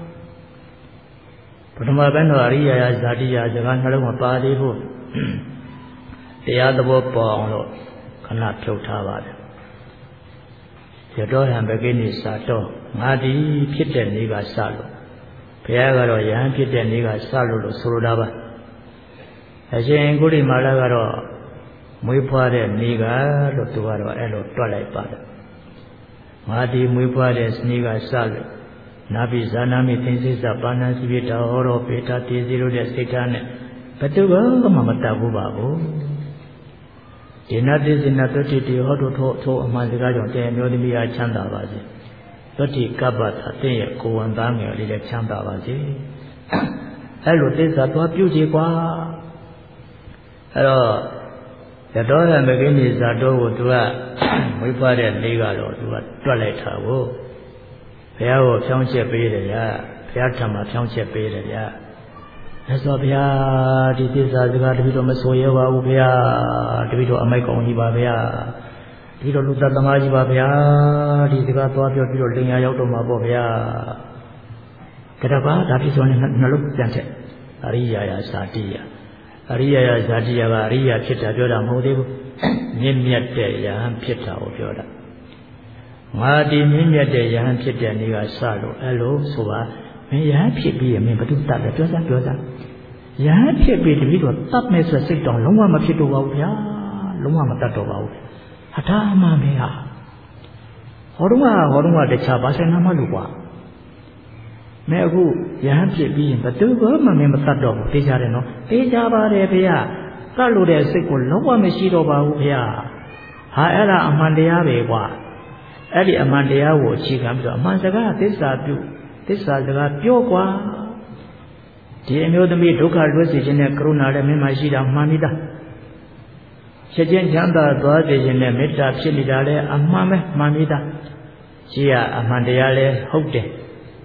ပထမပိုင်းတော့အရိယာယဇာတိယစကားနှလုံးမပါသေးဘူးတရားသဘောပေါ်အောင်လို့ခဏဖြုတ်ထားပါတယ်ရတောဟံပကိနိစာတော့ငါဒီဖြစ်တဲ့နေ့ကစလို့ဘုရားကတော့ယဟန်ဖြစ်တဲ့နေ့ကစလို့လို့ဆိုလိုတာပါအရှင်ဂုလိမာလာကတော့မွေးဖွားတဲ့နေ့ကလို့သူကတော့အဲ့လိုတွက်လိုက်ပါတယ်ငါဒီမွေးဖွားတဲ့နေ့ကစလို့နာပိဇာနာမိသင်္စိစပါဏာစီပိတာဟောရောပေတာတေစီလို့တဲ့စိတ်ထားနဲ့ဘယ်သူမှမတတ်ဘူးပါဘူးဒီနာတိစိနာတတိတိဟောတို့ထို့ထို့အမှန်စကားကြောင့်တဲ့မျိုးသမီးအားချမ်းသာပါစေတတိကပ္ပသာတဲ့ရဲ့ကိုယ်ဝန်သားငယ်လေးလည်းချမ်းသာပါစေအဲ့လိုသစ္စာသွားပြုကြည့်ကွာအဲ့တော့ရတောရမကိနိဇာတောကိုသူကမွေးဖွားတဲ့နေ့ကတော့သူကတွက်လိုက်တာကိုဘုရားကိုဖြောင်းချက်ပေးတယ်ဗျာဘုရားထံမှာဖြောင်းချက်ပေးတယ်ဗျာလက်စောဘုရားဒီသစ္စာစကားတပည့်တော်မဆိုရပါဘူးဘုရားတပည့်တော်အမိုက်ကောင်းကြီးပါဘုရားတပည့်တော်လူသက်သမားကြီးပါဘုရားဒီစကားသွားပြောပြီးတော့လင်ညာရောက်တော့မှာပေါ့ဘုရားကြတော့ပါဒါဖြစ်ဆိုရင်နှလုံးပြန်ချက်အရိယာယဇာတိယအရိယာယဇာတိယကအရိယာဖြစ်တာပြောတာမဟုတ်သေးဘူးမြင့်မြတ်တဲ့ယဟန်ဖြစ်တာကိုပြောတာငါဒီမြင့်မြတ်တဲ့ယဟန်ဖြစ်တဲ့နေ့ကစလို့အဲ့လိုဆိုပါမင်းယဟန်ဖြစ်ပြီးရင်မင်းဘယ်သူတတ်လဲပြောစမ်းပြောစမ်းယဟန်ဖြစ်ပြီးတပည့်တော်တတ်မယ်ဆိုစိတ်တော်လုံးဝမဖြစ်တော့ပါဘူးဗျာလုံးဝမတတ်တော့ပါဘူးအထာမှမင်းဟာဟောတော့ကဟောတော့ကတခြားဘာဆိုင်နာမလို့ကွာမင်းအခုယဟန်ဖြစ်ပြီးရင်ဘယ်သူမှမင်းမတတ်တော့ဘူးသိကြတယ်နော်သိကြပါတယ်ဗျာတတ်လို့တဲ့စိတ်ကိုလုံးဝမရှိတော့ပါဘူးဗျာဟာအဲ့ဒါအမှန်တရားပဲကွာအဲ့ဒီအမှန်တရားကိုအခြေခံပြီးတော့အမှန်စကားသစ္စာပြုသစ္စာစကားပြောကွာဒီအမျိုးသမီးဒုက္ခလွတ်စေခြင်းနဲ့ကရုဏာလည်းမင်းမရှိတာမှန်ပြီသားချက်ချင်းချမ်းသာသွားစေခြင်းနဲ့မေတ္တာဖြစ်နေတာလည်းအမှန်ပဲမှန်ပြီသားရှိရအမှန်တရားလည်းဟုတ်တယ်သ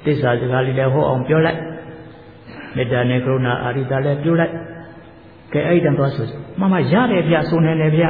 စ္စာစကားလေးလည်းဟောအောင်ပြောလိုက်မေတ္တာနဲ့ကရုဏာအာရိတာလည်းပြုလိုက်ကဲအဲ့တန်သွားဆိုမမရတယ်ဗျဆိုနေတယ်ဗျ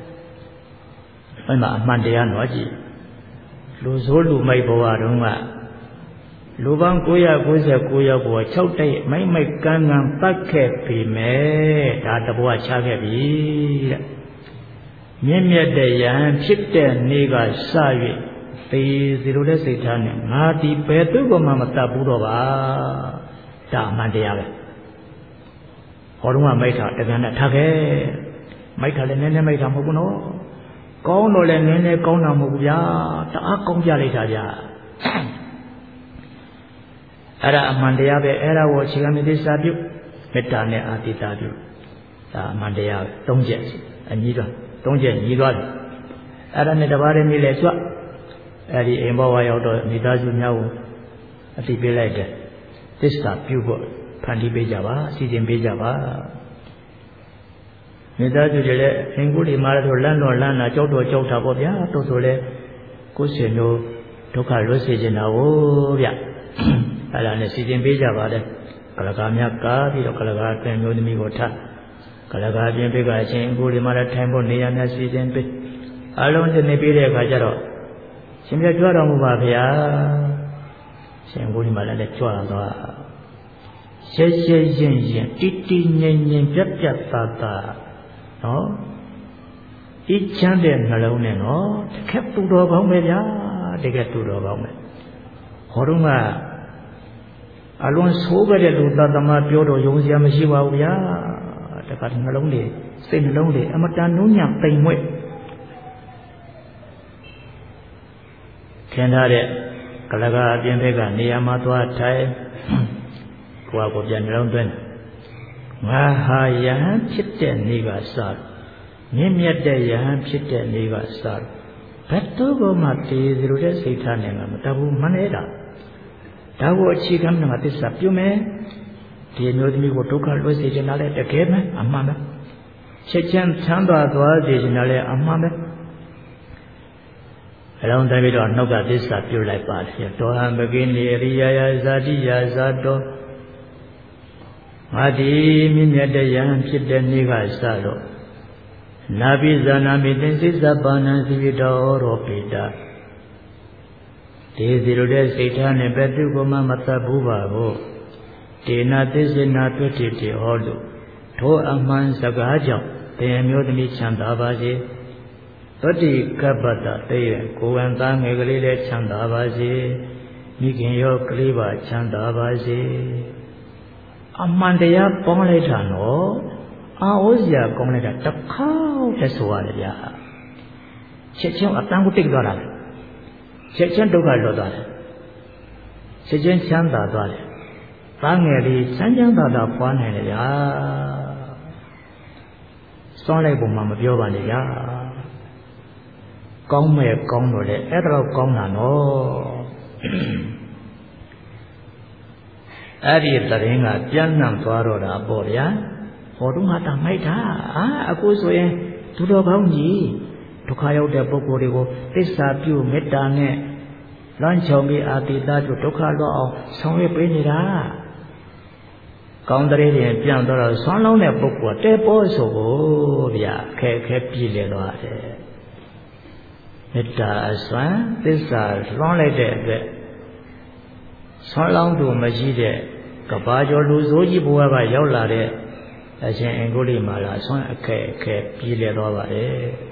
အဲ့မှာအမှန်တရားတော့ကြည့်လူဆိုးလူမိုက်ဘဝတုန်းကလူပေါင်း၉၉၉ယောက်ကို၆တိုက်မိုက်မိုက်ကန်းကန်းပတ်ခဲ့ပြီမဲ့ဒါတဘဝချခဲ့ပြီတဲ့မြင့်မြတ်တဲ့ယဟန်ဖြစ်တဲ့နေ့ကစ၍သေစီလိုတဲ့စိတ်ထားနဲ့ငါဒီဘယ်သူ့ကိုမှမတတ်ဘူးတော့ပါဒါအမှန်တရားပဲဟောတော့ကမိုက်တာတကယ်နဲ့ထားခဲ့မိုက်တာလည်းနည်းနည်းမိုက်တာမဟုတ်ဘူးနော်ကောင်းတော့လည်းနည်းနည်းကောင်းတာမဟုတ်ဘူးဗျာတအားကောင်းကြလိုက်တာဗျာအဲ့ဒါအမှန်တရားပဲအဲ့ဒါကိုအခြေခံသစ္စာပြုမေတ္တာနဲ့အာတိတာပြုဒါအမှန်တရားပဲသုံးချက်အညီတော့သုံးချက်ညီသွားတယ်အဲ့ဒါနဲ့တပါးတည်းနေလေကြွအဲ့ဒီအိမ်ဘဝရောက်တော့မိသားစုများကိုအတိပေးလိုက်တယ်သစ္စာပြုဖို့ဖန်တီးပေးကြပါအစီအစဉ်ပေးကြပါမိသားစုတွေလည်းအင်္ဂုလိမာရတို့လမ်းတော်လမ်းနာကြောက်တော်ကြောက်တာပေါ့ဗျာတို့ဆိုလေကိုယ်ရှင်တို့ဒုက္ခလွတ်စေချင်တာကိုဗျအဲ့ဒါနဲ့စီစဉ်ပေးကြပါတယ်ကလကာများကားပြီးတော့ကလကာအတွင်မျိုးသမီးကိုထားကလကာပြင်ပေးကအချင်းအင်္ဂုလိမာရထိုင်ဖို့နေရာများစီစဉ်ပေးအလုံးတနေပေးတဲ့အခါကျတော့ရှင်ပြကြွတော်မူပါဗျာရှင်အင်္ဂုလိမာရလည်းကြွသွားရှဲရှဲရင်ရင်တိတိငြိမ်ငြိမ်ပြတ်ပြတ်သားသားနော်ဤချမ်းတဲ့နှလုံးနဲ့နော်တကယ်တူတော်ကောင်းပဲဗျာတကယ်တူတော်ကောင်းပဲဟောတော့ကအလွန်ဆိုးကြတဲ့လူသားသမားပြောတော့ယုံစရာမရှိပါဘူးဗျာတခါနှလုံးတွေစိတ်နှလုံးတွေအမတန်နုညံ့ပိန်မွဲ့ခင်ထားတဲ့ကလကာအပြင်ဘက်ကနေရာမှာသွားထိုင်ကိုယ်ကိုပြန်နှလုံးသွင်းငါဟာယဟန်ဖြစ်တဲ့နေ့ကစမြင့်မြတ်တဲ့ယဟန်ဖြစ်တဲ့နေ့ကစဘယ်သူကမှတည်သလိုတဲ့စိတ်ထားနဲ့ငါမတတ်ဘူးမနေတာဒါကိုအခြေခံနဲ့ငါသစ္စာပြုမယ်ဒီမျိုးသမီးကိုဒုက္ခလွတ်စေချင်တာလဲတကယ်ပဲအမှန်ပဲချက်ချင်းချမ်းသာသွားစေချင်တာလဲအမှန်ပဲအလုံးတိုင်းပြီးတော့နှုတ်ကသစ္စာပြုလိုက်ပါတယ်တောဟံမကိနေရိယာယဇာတိယာဇာတောငါဒီမြင့်မြတ်တဲ့ယဟန်ဖြစ်တဲ့နေ့ကစတော့နာပိဇာနာမိသင်္စိသပါဏံစီဝိတောရောပိတာဒီစီလိုတဲ့စိတ်ထားနဲ့ဘယ်သူကမှမတတ်ဘူးပါဘူးဒေနာသစ္စေနာတွေ့တိတေဟောလို့ထိုအမှန်စကားကြောင့်သင်မျိုးသမီးချမ်းသာပါစေတတိကပ္ပတတေရကိုယ်ဝန်သားငယ်ကလေးလည်းချမ်းသာပါစေမိခင်ရောကလေးပါချမ်းသာပါစေအမှန်တရားပေါင်းလိုက်တာနော်အာဝဇ္ဇာကောင်းလိုက်တာတစ်ခေါက်တည်းဆိုရတယ်ဗျာချက်ချင်းအတန်းကိုတိတ်သွားတာချက်ချင်းဒုက္ခလွတ်သွားတယ်ချက်ချင်းချမ်းသာသွားတယ်သားငယ်လေးချမ်းချမ်းသာသာပွားနိုင်တယ်ဗျာစောလိုက်ပုံမှမပြောပါနဲ့ဗျာကောင်းမဲ့ကောင်းတော့လေအဲ့ဒါတော့ကောင်းတာနော်အဲ့ဒီသတင်းကပြန်နှံသွားတော့တာပေါ့ဗျာဟောတော့ငါတာမိုက်တာအာအခုဆိုရင်သူတော်ကောင်းကြီးဒုက္ခရောက်တဲ့ပုဂ္ဂိုလ်တွေကိုသစ္စာပြုမေတ္တာနဲ့လမ်းချောင်ပြီးအာတိတာတို့ဒုက္ခလွတ်အောင်ဆောင်ရွက်ပေးနေတာကောင်းတဲ့ရင်ပြန်တော့ဆွမ်းလောင်းတဲ့ပုဂ္ဂိုလ်တဲပေါ်ဆိုဖို့ဗျာခဲခဲပြည့်လေသွားတယ်မေတ္တာအစွမ်းသစ္စာလွှမ်းလိုက်တဲ့အတွက်ဆွမ်းလောင်းသူမရှိတဲ့ကဘာကျော်လူဆိုးကြီးဘဝကရောက်လာတဲ့အရှင်အင်္ဂုလိမာလာဆွမ်းအခက်အခက်ပြည့်လေသွားပါတယ်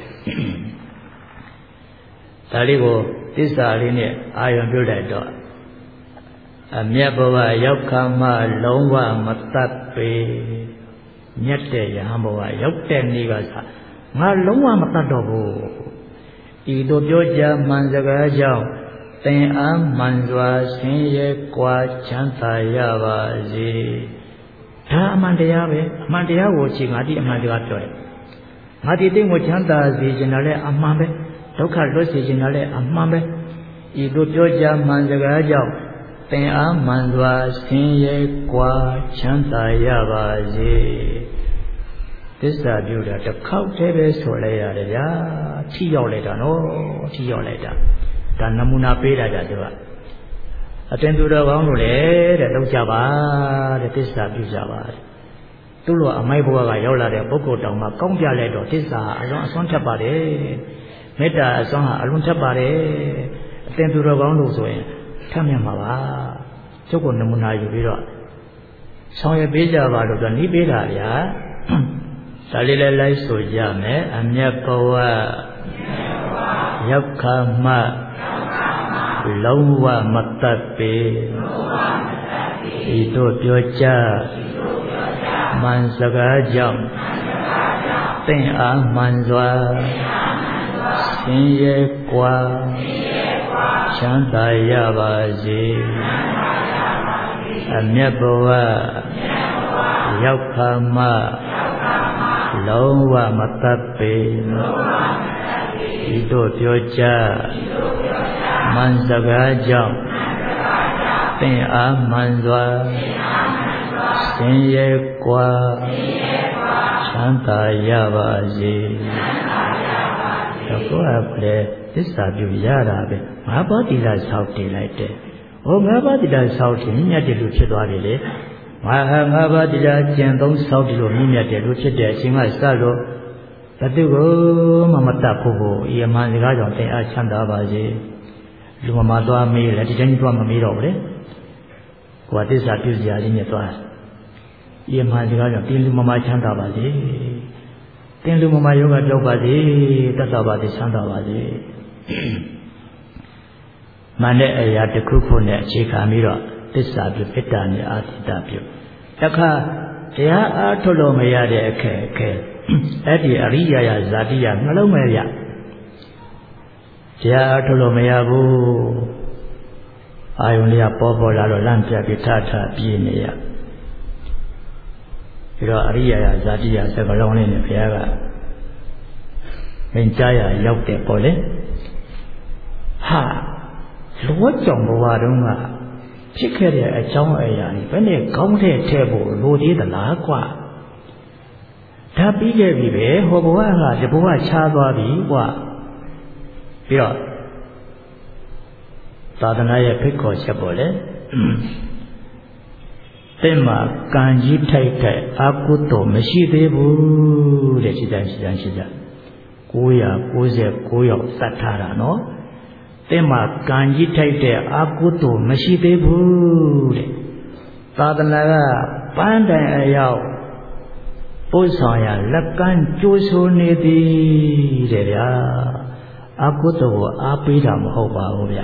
ဒါလေးကိုသစ္စာလေးနဲ့အာရုံပြုလိုက်တော့အမြတ်ဘဝရောက်ခါမှလုံးဝမတတ်ပေမြတ်တဲ့ယဟန်ဘဝရောက်တဲ့နေ့ကစားငါလုံးဝမတတ်တော့ဘူးဤသို့ပြောကြမှန်စကားကြောင့်သင်အားမှန်စွာဆင်းရဲကွာချမ်းသာရပါစေဒါအမှန်တရားပဲအမှန်တရားကိုချိန်ငါဒီအမှန်တရားပြောတယ်ငါဒီသိကိုချမ်းသာစေချင်တာလဲအမှန်ပဲဒုက္ခလွတ်စေချင်တာလဲအမှန်ပဲဤသို့ပြောကြမှန်စကားကြောင့်သင်အားမှန်စွာဆင်းရဲကွာချမ်းသာရပါစေသစ္စာပြုတာတစ်ခေါက်တည်းပဲဆိုလိုက်ရတယ်ဗျာထိရောက်လိုက်တာနော်ထိရောက်လိုက်တာဒါနမူနာပေးတာကြသူကအတင်သူတော်ကောင်းတို့လည်းတဲ့လောက်ကြပါတဲ့သစ္စာပြုကြပါသူ့လိုအမိုက်ဘဝကရောက်လာတဲ့ပုဂ္ဂိုလ်တောင်မှကောင်းပြလိုက်တော့သစ္စာအလွန်အစွမ်းထက်ပါတယ်မေတ္တာအစွမ်းဟာအလွန်ထက်ပါတယ်အတင်သူတော်ကောင်းတို့ဆိုရင်ထပ်မြတ်မှာပါကျုပ်ကနမူနာယူပြီးတော့ဆောင်ရွက်ပေးကြပါလို့တော့နီးပေးတာဗျာဒါလေးလည်းလိုက်ဆိုကြမယ်အမြတ်ဘဝရောက်ခါမှလုံးဝမတတ်ပေဤတို့ပြောကြမှန်စကားကြောင့်သင်အားမှန်စွာဆင်းရဲกว่าချမ်းသာရပါစေအမြတ်ဘဝရောက်ခါမှလုံးဝမတတ်ပေဤတို့ပြောကြမှန်စကားကြောင့်သင်အားမှန်စွာဆင်းရဲกว่าချမ်းသာရပါစေတော့ကိုယ်ကလည်းသစ္စာပြုရတာပဲငါးပါးသီလဆောက်တည်လိုက်တယ်ဟောငါးပါးသီလဆောက်တည်မြတ်တယ်လို့ဖြစ်သွားပြီလေငါဟာငါးပါးသီလကျင့်သုံးဆောက်တည်လို့မြတ်တယ်လို့ဖြစ်တဲ့အချိန်ကစလို့ဘသူကိုမှမတတ်ဖို့ကိုဤအမှန်စကားကြောင့်သင်အားချမ်းသာပါစေလူမမသွားမေးလေဒီတိုင်းသွားမမေးတော့ဘူးလေကိုယ်သစ္စာပြုစရာလေးနဲ့သွားဤအမှန်စကားကြောင့်တင်းလူမမချမ်းသာပါစေတင်းလူမမယောဂကြောက်ပါစေတတ်တော်ပါစေချမ်းသာပါစေမှန်တဲ့အရာတစ်ခုခုနဲ့အခြေခံပြီးတော့သစ္စာပြုပိတ္တာနဲ့အာသီတပြုတခါတရားအားထုတ်လို့မရတဲ့အခက်အခဲအဲ့ဒီအရိယာယဇာတိယနှလုံးမဲ့ရတရားအားထုတ်လို့မရဘူးအာယုန်လေးကပေါ်ပေါ်လာတော့လန့်ပြပြီးထထပြေးနေရပြီးတော့အရိယာယဇာတိယစကလုံးလေးနဲ့ဘုရားကမင်းကြားရရောက်တယ်ပေါ့လေဟာလောကြောင့်ဘဝတုန်းကဖြစ်ခဲ့တဲ့အကြောင်းအရာတွေဘယ်နဲ့ကောင်းတဲ့ထဲဖို့လိုသေးသလားကွာဒါပြီးခဲ့ပြီပဲဟောဘဝကဒီဘဝခြားသွားပြီကွာပြီးတော့သာသနာရဲ့ဖိတ်ခေါ်ချက်ပေါ့လေသင်မှာကံကြီးထိုက်တဲ့အကုသိုလ်မရှိသေးဘူးတဲ့ရှိတိုင်းရှိတိုင်းရှိကြကိုးရာကိုးဆယ်ကိုးယောက်သတ်ထားတာနော်သင်မှာကံကြီးထိုက်တဲ့အကုသိုလ်မရှိသေးဘူးတဲ့သာသနာကပန်းတိုင်အရောက်ပို့ဆောင်ရလက်ကမ်းကြိုးဆိုနေသည်တဲ့ဗျာအကုသိုလ်ကိုအားပေးတာမဟုတ်ပါဘူးဗျ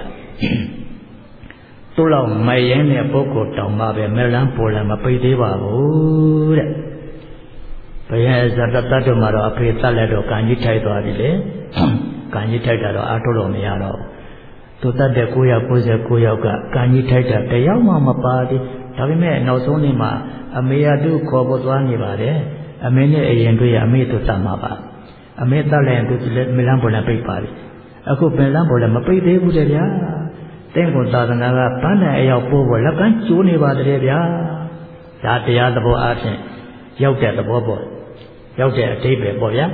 သူ့လောက်မရင်တဲ့ပုဂ္ဂိုလ်တောင်မှပဲမလန်းပေါ်လန်းမပိတ်သေးပါဘူးတဲ့ဘယ်ရဲ့ဇတတတ်တို့မှာတော့အဖေတတ်လက်တော့ကံကြီးထိုက်သွားပြီလေကံကြီးထိုက်တာတော့အားထုတ်လို့မရတော့သူတတ်တဲ့ကိုးယောက်ကိုးဆယ်ကိုးယောက်ကကံကြီးထိုက်တာတယောက်မှမပါသေးဒါပေမဲ့နောက်ဆုံးနေ့မှာအမေရတုခေါ်ပေါ်သွားနေပါတယ်အမေနဲ့အရင်တွေ့ရအမေတို့တတ်မှာပါအမေတတ်လည်းသူမလန်းပေါ်လန်းပိတ်ပါပြီအခုပင်လန်းပေါ်လည်းမပိတ်သေးဘူးတဲ့ဗျာတင့်ကိုသာသနာကပန်းတဲ့အရောက်ပို့ဖို့လက်ကမ်းကျိုးနေပါတယ်ဗျာဒါတရားသဘောအားဖြင့်ရောက်တဲ့သဘောပေါ့ရောက်တဲ့အတိတ်ပဲပေါ့ဗျာ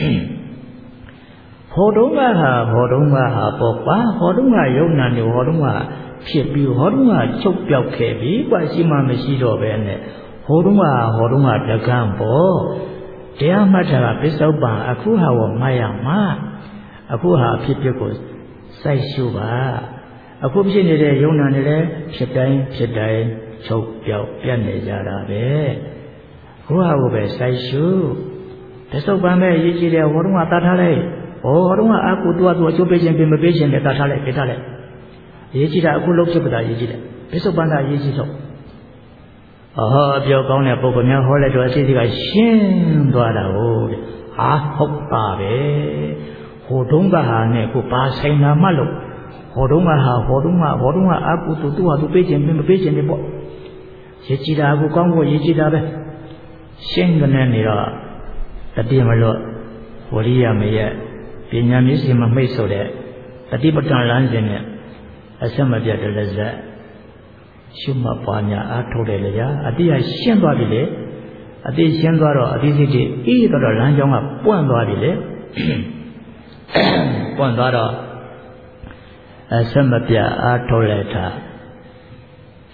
ဟောတုံးကဟာဟောတုံးကဟာပေါ့ကွာဟောတုံးကယုံနာနေဟောတုံးကဖြစ်ပြီးဟောတုံးကချုပ်ပြောက်ခဲ့ပြီကွာရှိမှမရှိတော့ပဲနဲ့ဟောတုံးကဟောတုံးကတကန်းပေါ့တရားမှတ်တာကပစ္စုပန်အခုဟာဝမှတ်ရမှာအခုဟာဖြစ်ဖြစ်ကိုစိုက်ရှုပါအခုဖြစ်နေတဲ့ယုံနာနေလဲဖြစ်တိုင်းဖြစ်တိုင်းချုပ်ပြောက်ပြတ်နေကြတာပဲဟိုဟာကိုပဲစိုက်ရှုပစ္စုပန်ပဲရည်ကြည်တယ်ဟောတုံးကတတ်ထားလိုက်ဟောတုံးကအာကုတူအတူအကျိုးပေးခြင်းပြင်မပေးခြင်းလည်းတတ်ထားလိုက်ပြထားလိုက်ရည်ကြည်တာအခုလုံးဖြစ်ပတာရည်ကြည်တယ်ပစ္စုပန်ကရည်ကြည်တော့အဟောအပြောကောင်းတဲ့ပုဂ္ဂိုလ်များဟောလိုက်တော့အစီအစီကရှင်းသွားတာဟုတ်တဲ့ဟာဟုတ်ပါပဲဟိုတုံးကဟာနဲ့ကိုပါဆိုင်တာမှလို့ဟောတုံးကဟာဟောတုံးကဟောတုံးကအကုသူသူ့ဟာသူပေးခြင်းမပေးခြင်းတွေပေါ့ရည်ကြည်တာကိုကောင်းဖို့ရည်ကြည်တာပဲရှင်းကနေနေတော့တတိမလို့ဝရိယမရဲ့ပညာမျက်စိမမိတ်ဆိုတဲ့တတိပဋ္ဌာန်လမ်းစဉ်နဲ့အဆက်မပြတ်တဲ့လက်ဆက်ရှုမှတ်ပွားများအားထုတ်တယ်လေဗျာအတိအရှင်းသွားပြီလေအတိရှင်းသွားတော့အတိစိတ်တွေအေးတော့လမ်းကြောင်းကပွန့်သွားပြီလေပွန့်သွားတော့အဆက်မပြတ်အားထုတ်လိုက်တာ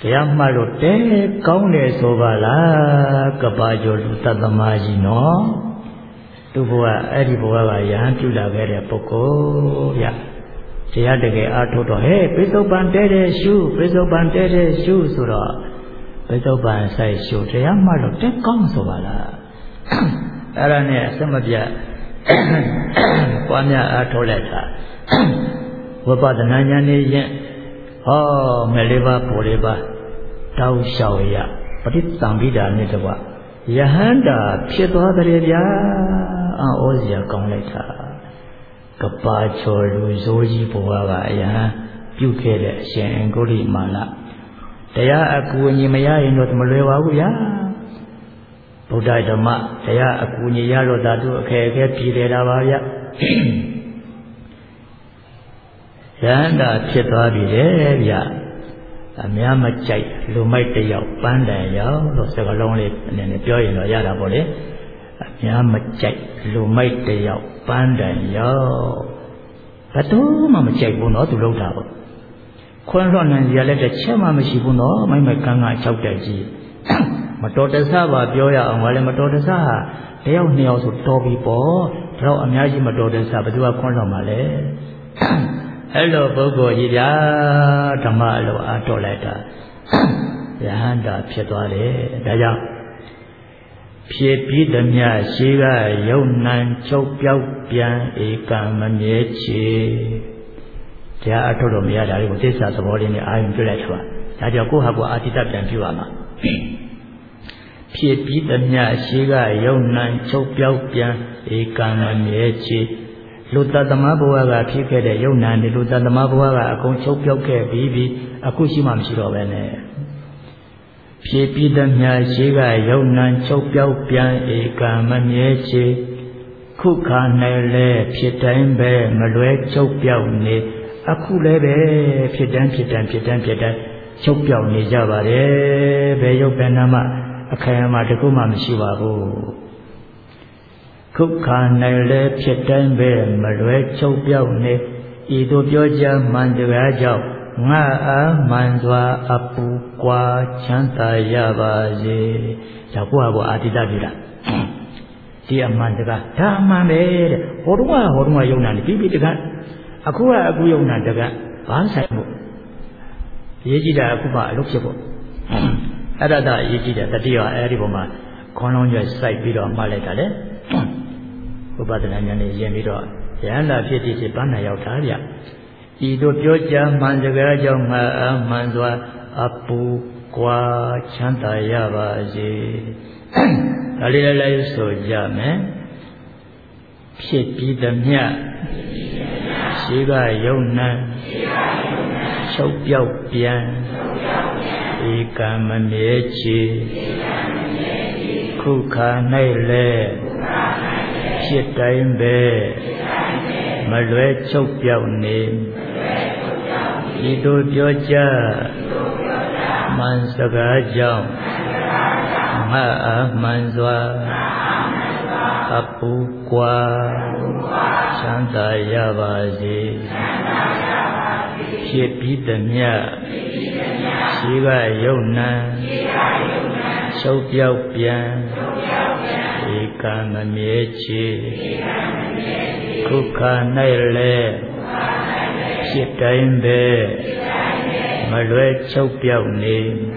တရားမှတ်လို့တဲကောင်းတယ်ဆိုပါလားကဘာကျော်လူတသမားကြီးနော်သူဘဝအဲ့ဒီဘဝကယဟန်ပြုလာခဲ့တဲ့ပုဂ္ဂိုလ်ဗျတရားတကယ်အားထုတ်တော့ဟဲ့ပိဿုပန်တဲတဲ့ရှုပိဿုပန်တဲတဲ့ရှုဆိုတော့ပိဿုပန်ဆိုင်ရှုတရားမှတ်လို့တဲကောင်းဆိုပါလားအဲ့ဒါနဲ့အစမပြတ်ပွားများအားထုတ်လိုက်တာဝိပဿနာဉာဏ်နဲ့ရင်ဟောငယ်လေးပါပေါ်လေးပါတောက်လျှောက်ရပဋိသင်္ပိဒါနဲ့တကွယဟန္တာဖြစ်သွားတယ်ဗျာအော်ဩစရာကောင်းလိုက်တာကပါချော်လူဇိုးကြီးဘဝကအယဟန်ပြုခဲ့တဲ့အရှင်အင်္ဂုလိမာနတရားအကူအညီမရရင်တော့မလွယ်ပါဘူးဗျာဗုဒ္ဓဓမ္မတရားအကူအညီရလို့သာသူအခက်အခဲပြည်တယ်တာပါဗျာယဟန္တာဖြစ်သွားပြီလေဗျာအများမကြိုက်လူမိုက်တယောက်ပန်းတန်ရောက်လို့စကားလုံးလေးအနေနဲ့ပြောရင်တော့ရတာပေါ့လေအများမကြိုက်လူမိုက်တယောက်ပန်းတန်ရောက်ဘယ်တော့မှမကြိုက်ဘူးနော်သူလုပ်တာပေါ့ခွန်းလွှတ်နိုင်ကြလည်းတစ်ချက်မှမရှိဘူးနော်မိုက်မိုက်ကန်းက၆တက်ကြီးမတော်တဆပါပြောရအောင်ကလည်းမတော်တဆဟာတယောက်နှစ်ယောက်ဆိုတော်ပြီပေါ့ဒါတော့အများကြီးမတော်တဆဘယ်သူကခွန်းလွှတ်မှာလဲအဲ့လိုပုဂ္ဂိုလ်ကြီးဗျာဓမ္မအလိုအားထုတ်လိုက်တာယဟန္တာဖြစ်သွားတယ်ဒါကြောင့်ဖြစ်ပြီးသမျှရှိကယုံနံချုပ်ပြောက်ပြန်ဧကံမမြဲချေတရားအထုတ်လို့မရတာလေးကိုသစ္စာသဘောလေးနဲ့အာရုံပြုလိုက်တာဒါကြောင့်ကိုယ့်ဟာကိုယ်အာတိတပြန်ပြုရမှာဖြစ်ပြီးသမျှရှိကယုံနံချုပ်ပြောက်ပြန်ဧကံမမြဲချေလူတသမဘဝကဖြစ်ခဲ့တဲ့ယုံနာနေလူတသမဘဝကအကုန်ချုပ်ပြောက်ခဲ့ပြီးပြီးအခုရှိမှမရှိတော့ပဲနဲ့ဖြစ်ပြီးသမျှရှိကယုံနာချုပ်ပြောက်ပြန်ဧကံမမြဲချေခုခါ၌လည်းဖြစ်တိုင်းပဲမလွဲချုပ်ပြောက်နေအခုလည်းပဲဖြစ်တိုင်းဖြစ်တိုင်းဖြစ်တိုင်းဖြစ်တိုင်းချုပ်ပြောက်နေကြပါတယ်ဘယ်ယုတ်ဘယ်နာမှအခိုင်အမာတခုမှမရှိပါဘူးခုခါ၌လည်းဖြစ်တိုင်းပဲမလွဲချုပ်ပြောက်နေဤသို့ပြောကြမှန်တရားကြောင့်ငါအားမှန်စွာအပူကွာချမ်းသာရပါစေဒါကိုယ့်ဟာကိုယ်အာတိတပြုတာဒီအမှန်တရားဒါအမှန်ပဲတဲ့ဟိုတုန်းကဟိုတုန်းကယုံနာနေပြီးပြီးတကအခုကအခုယုံနာတကဘာဆိုင်ဖို့ရေးကြည့်တာအခုမှအလုပ်ဖြစ်ဖို့အဲ့ဒါသာရေးကြည့်တဲ့တတိယအဲ့ဒီပုံမှာခွန်လုံးရွက်စိုက်ပြီးတော့မှတ်လိုက်တာလေဥပဒနာဉာဏ်နဲ့ရင်ပြီးတော့ယဟန္တာဖြစ်ဖြစ်ဖြစ်ပန်းနာရောက်တာဗျဤတို့ပြောကြမှန်စကားကြောင့်ငါအမှန်စွာအပူကွာချမ်းသာရပါစေဒါလေးလည်းလည်းဆိုကြမယ်ဖြစ်ပြီးသမျှရှိကယုံနံချုပ်ပြောက်ပြန်ဧကံမမြဲချေခုခါ၌လည်းဖြစ်တိုင်းပဲမလွဲချုပ်ပြောက်နေဤသို့ပြောကြမှန်စကားကြောင့်ငါအမှန်စွာအပူကွာချမ်းသာရပါစေဖြစ်ပြီးသမျှရှိကယုံနံချုပ်ပြောက်ပြန်ဧကံမမြဲချေခုခါ၌လည်းဖြစ်တိုင်းပဲမလွဲချုပ်ပြောက်နေ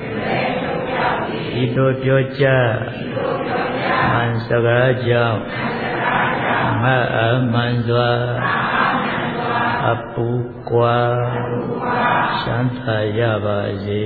ဤသို့ပြောကြမှန်စကားကြောင့်ငါအမှန်စွာအပူကွာချမ်းသာရပါစေ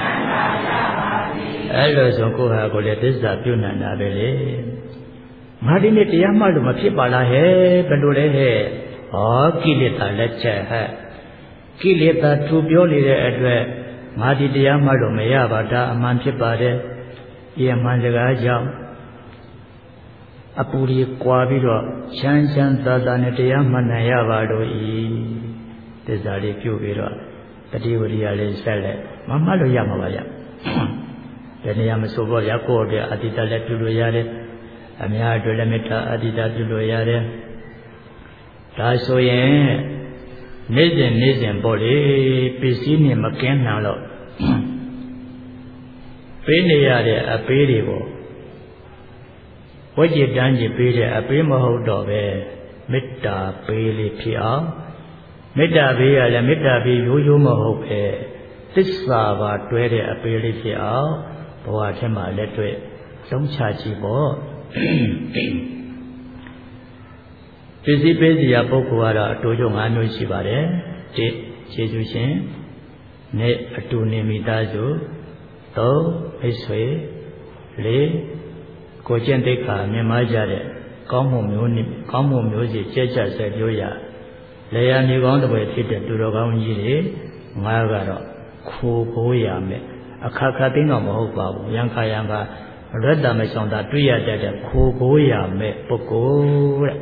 အဲ့လိုဆိုကိုယ်ဟာကိုယ်လည်းသစ္စာပြုနိုင်တာပဲလေငါဒီနေ့တရားမှလို့မဖြစ်ပါလားဟဲ့ဘယ်လိုလဲဟဲ့ဟောကိလေသာလက်ချက်ဟဲ့ကိလေသာထူပြောနေတဲ့အတွက်ငါဒီတရားမှလို့မရပါတာအမှန်ဖြစ်ပါတယ်ဒီအမှန်စကားကြောင့်အပူကြီးကွာပြီးတော့ချမ်းချမ်းသာသာနဲ့တရားမှနိုင်ရပါလို့ဤသစ္စာလေးပြုပြီးတော့တတိဝရိယလေးဆက်လက်မမှတ်လို့ရမှာပါဗျဒီနေရာမဆိုတော့ရကိုယ်အတွက်အတ္တိတလည်းပြုလို့ရတယ်အများအတွက်လည်းမေတ္တာအတ္တိတပြုလို့ရတယ်ဒါဆိုရင်နေ့စဉ်နေ့စဉ်ပေါ့လေပစ္စည်းနဲ့မကင်းနိုင်တော့ပေးနေရတဲ့အပေးတွေကိုဝိจิตတန်းကြီးပေးတဲ့အပေးမဟုတ်တော့ပဲမေတ္တာပေးလေးဖြစ်အောင်မေတ္တာပေးရလဲမေတ္တာပေးရိုးရိုးမဟုတ်ပဲသစ္စာပါတွဲတဲ့အပေးလေးဖြစ်အောင်ဘဝထဲမှာလက်တွေ့လုံးချကြည့်ပေါ့ပစ္စည်းပေးစရာပုဂ္ဂိုလ်ကတော့အတူတူ၅မျိုးရှိပါတယ်တစ်ကျေးဇူးရှင်နှစ်အတူနေမိသားစုသုံးမိတ်ဆွေလေးကိုကျင့်သိက္ခာမြင်မကြတဲ့ကောင်းမှုမျိုးနဲ့ကောင်းမှုမျိုးစီကြက်ကြက်ဆက်ပြောရလေယာမြေကောင်းတစ်ပွဲဖြစ်တဲ့သူတော်ကောင်းကြီးတွေငါကတော့ခိုးကိုရမယ်အခါခါသိတော့မဟုတ်ပါဘူးရံခါရံခါရတ္တမဆောင်တာတွေ့ရတတ်တဲ့ခိုးကိုရမယ်ပုဂ္ဂိုလ်တဲ့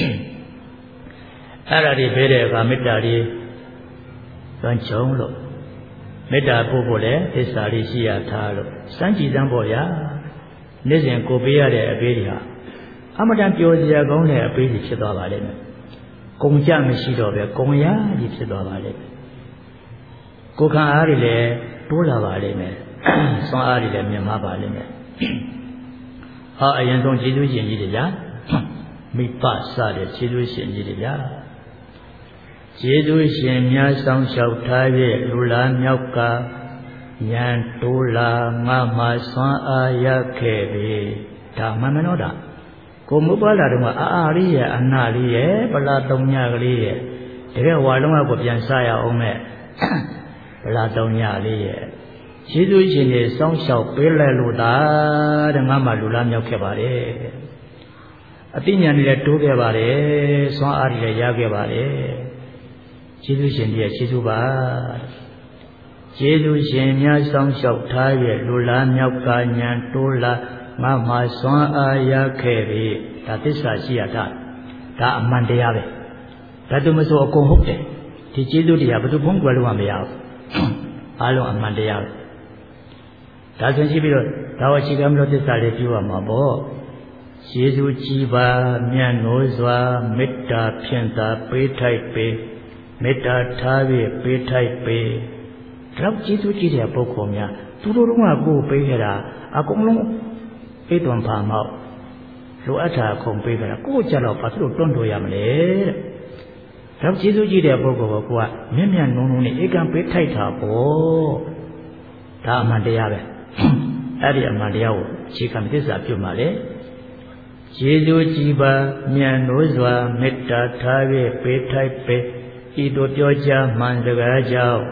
အဲ့ဒါဒီပေးတဲ့အခါမေတ္တာလေးသွန်ချုံလို့မေတ္တာပို့ဖို့လေသစ္စာလေးရှိရထားလို့စမ်းကြည့်စမ်းပေါ့ဗျာနေ့စဉ်ကိုပေးရတဲ့အပေးတွေဟာအမတန်ပျော်စရာကောင်းတဲ့အပေးတွေဖြစ်သွားပါလိမ့်မယ်။ကုံကြမရှိတော့ပဲကုံရကြီးဖြစ်သွားပါလိမ့်မယ်။ကိုယ်ခံအားတွေလည်းတိုးလာပါလိမ့်မယ်။စွမ်းအားတွေလည်းမြင့်မားပါလိမ့်မယ်။ဟာအရင်ဆုံးကျေးဇူးရှင်ကြီးတွေဗျာ။မိပစတဲ့ကျေးဇူးရှင်ကြီးတွေဗျာ။ကျေးဇူးရှင်များဆောင်လျှောက်ထားရဲ့လူလားမြောက်ကဉာဏ်တိုးလာငါမှစွမ်းအားရခဲ့ပြီဒါမှန်မလို့ဒါကိုမူပါလာတော့အာအာလေးရဲ့အနာလေးရဲ့ပလာတုံညကလေးရဲ့တကယ်ဝါလုံးကကိုပြန်စားရအောင်မဲ့ပလာတုံညလေးရဲ့ကျေးဇူးရှင်တွေစောင့်ရှောက်ပေးလိုက်လို့ဒါတဲ့ငါမှလူလားမြောက်ခဲ့ပါတယ်အသိဉာဏ်တွေလည်းတိုးခဲ့ပါတယ်စွမ်းအားတွေလည်းရခဲ့ပါတယ်ကျေးဇူးရှင်တွေရဲ့ကျေးဇူးပါကျေးဇူးရှင်များဆောင်လျှောက်ထားရဲ့လူလားမြောက်ကဉာဏ်တိုးလာငါမှစွမ်းအားရခဲ့ပြီဒါသစ္စာရှိရတာဒါအမှန်တရားပဲဒါတို့မဆိုအကုန်ဟုတ်တယ်ဒီကျေးဇူးတရားဘယ်သူဖုံးကွယ်လို့မှမရဘူးအားလုံးအမှန်တရားပဲဒါဆိုရှိပြီးတော့ဒါဝရှိကမလို့သစ္စာလေးပြောရမှာပေါ့ကျေးဇူးကြီးပါမြတ်နိုးစွာမေတ္တာဖြင့်သာပေးထိုက်ပေမေတ္တာထားပြီးပေးထိုက်ပေတော့ကျေးဇူးကြီးတဲ့ပုဂ္ဂိုလ်များသူတို့ကကိုယ်ပေးခဲ့တာအကုန်လုံးအိတ်သွန်ဖာမောက်လိုအပ်တာအကုန်ပေးခဲ့တာကိုယ်ကြတော့ဘာလို့တွန့်လို့ရမလဲတဲ့တော့ကျေးဇူးကြီးတဲ့ပုဂ္ဂိုလ်ကကိုယ်ကမြင့်မြတ်နုံနုံနဲ့ဧကံပေးထိုက်တာပေါ့ဒါအမှန်တရားပဲအဲ့ဒီအမှန်တရားကိုခြေခံသစ္စာပြုမှလေကျေးဇူးကြီးပါမြတ်နိုးစွာမေတ္တာထားပြီးပေးထိုက်ပေဤတို့ပြောကြမှန်စကားကြောင့်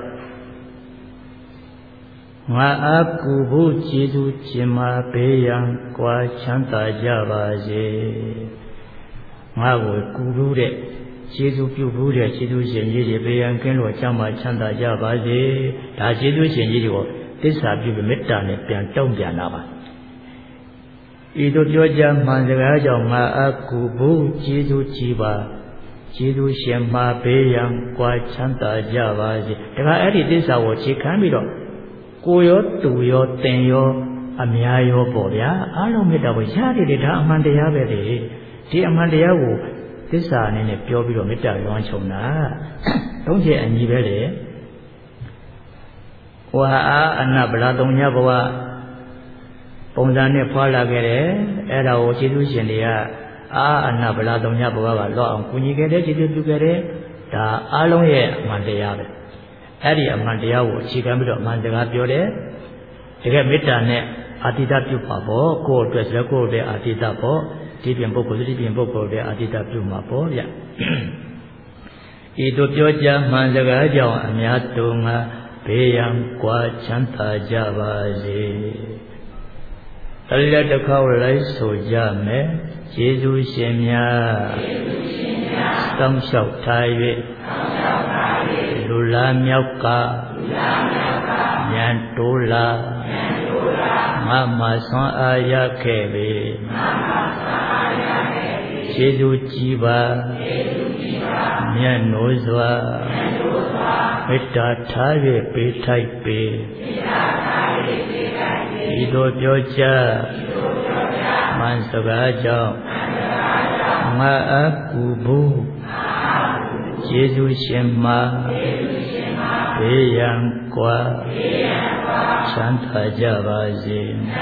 ငါအားကူဖို့ကျေးဇူးရှင်မာဘေးရန်ကွာချမ်းသာကြပါစေငါကိုကူလို့တဲ့ကျေးဇူးပြုဖို့တဲ့ကျေးဇူးရှင်ကြီးတွေဘေးရန်ကင်းလို့ချမ်းသာချမ်းသာကြပါစေဒါကျေးဇူးရှင်ကြီးတွေကိုသစ္စာပြုပြီးမေတ္တာနဲ့ပြန်တုံ့ပြန်လာပါဤတို့ပြောကြမှန်စကားကြောင့်ငါအားကူဖို့ကျေးဇူးကြီးပါကျေးဇူးရှင်မာဘေးရန်ကွာချမ်းသာကြပါစေဒါကအဲ့ဒီသစ္စာကိုခြေခံပြီးတော့ကိုရောသူရောတင်ရောအများရောပေါ့ဗျာအားလုံးမေတ္တာကိုရတယ်လေဒါအမှန်တရားပဲလေဒီအမှန်တရားကိုသစ္စာအနေနဲ့ပြောပြီးတော့မေတ္တာလွှမ်းခြုံတာသုံးချက်အညီပဲလေဝါအားအနဗလာသုံးညဘဝပုံစံနဲ့ဖွာလာခဲ့တယ်အဲ့ဒါကိုကျေးဇူးရှင်တွေကအာအနဗလာသုံးညဘဝကလောအောင်ကူညီခဲ့တယ်ကျေးဇူးပြုခဲ့တယ်ဒါအားလုံးရဲ့အမှန်တရားပဲအဲ့ဒီအမှန်တရားကိုအခြေခံပြီးတော့အမှန်စကားပြောတယ်တကယ်မေတ္တာနဲ့အာတိတပြုပါပေါ့ကိုယ့်အတွက်လည်းကိုယ့်အတွက်အာတိတပေါ့ဒီပြင်ပုဂ္ဂိုလ်ဒီပြင်ပုဂ္ဂိုလ်တွေအာတိတပြုမှာပေါ့ဗျဤတို့ပြောကြမှန်စကားကြောင့်အများတုံငါဘေးရန်ကွာချမ်းသာကြပါစေတလက်တစ်ခေါက်လိုက်ဆိုကြမယ်ယေရှုရှင်များတောင်းလျှောက်ထား၍လူလားမြောက်ကဉာဏ်တိုးလာငါမှဆွမ်းအားရခဲ့ပေယေရှုကြီးပါမြတ်နိုးစွာမေတ္တာထား၍ပေးထိုက်ပေဤသို့ပြောကြမှန်စကားကြောင့်ငါအကူဘူးယေရှုရှင်မှာဘေးရန်ကွာချချမ်းသာကြပါစေ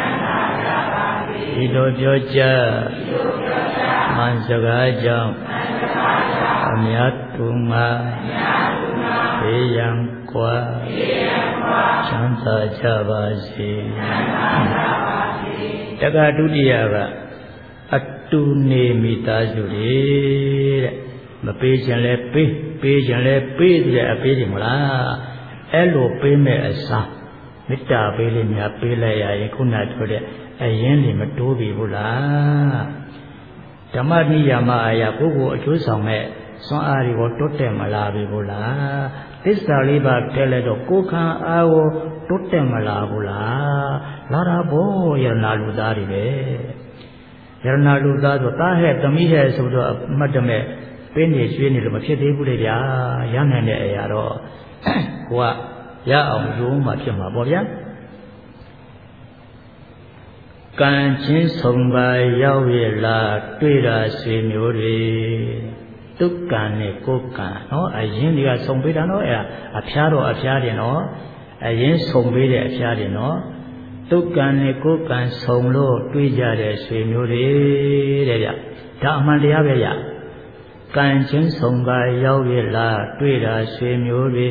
ဤသို့ပြောကြားမှန်စကားကြောင့်အမြတ်တူမှာဘေးရန်ကွာချမ်းသာကြပါစေတက္ကဒုတိယကအတူနေမိသားစုတွေတဲ့မပေးခြင်းလဲပေးပေးခြင်းလဲပေးတဲ့အပေးတယ်မလားအဲ့လိုပေးမဲ့အစားမေတ္တာပေးလေးများပေးလိုက်ရရင်ခုနပြောတဲ့အရင်တွေမတိုးပြီဘူးလားဓမ္မနိယာမအရာပုဂ္ဂိုလ်အကျိုးဆောင်မဲ့စွမ်းအားတွေကိုတိုးတက်မလာပြီဘူးလားသစ္စာလေးပါးတည်းလဲတော့ကိုယ်ခံအားကိုတိုးတက်မလာဘူးလားလာတာဘောယရနာလူသားတွေပဲယရနာလူသားဆိုတားဟဲ့သမီးဟဲ့ဆိုတော့အမှတ်တမဲ့ပေးနေရွှေ့နေလို့မဖြစ်သေးဘူးလေဗျာရနိုင်တဲ့အရာတော့ကိုကရအောင်ရုံးမှဖြစ်မှာပေါ့ဗျာကံချင်းဆုံးပါရောက်ရလားတွေ့တာဆွေမျိုးတွေတုတ်ကံနဲ့ကိုယ်ကံနော်အရင်တွေကဆုံးပေးတာနော်အဲ့ဒါအဖျားတော့အဖျားတယ်နော်အရင်ဆုံးပေးတဲ့အဖျားတယ်နော်တုတ်ကံနဲ့ကိုယ်ကံဆုံးလို့တွေ့ကြတဲ့ဆွေမျိုးတွေတဲ့ဗျဒါအမှန်တရားပဲဗျကံချင်းဆုံးပါရောက်ရလားတွေ့တာဆွေမျိုးတွေ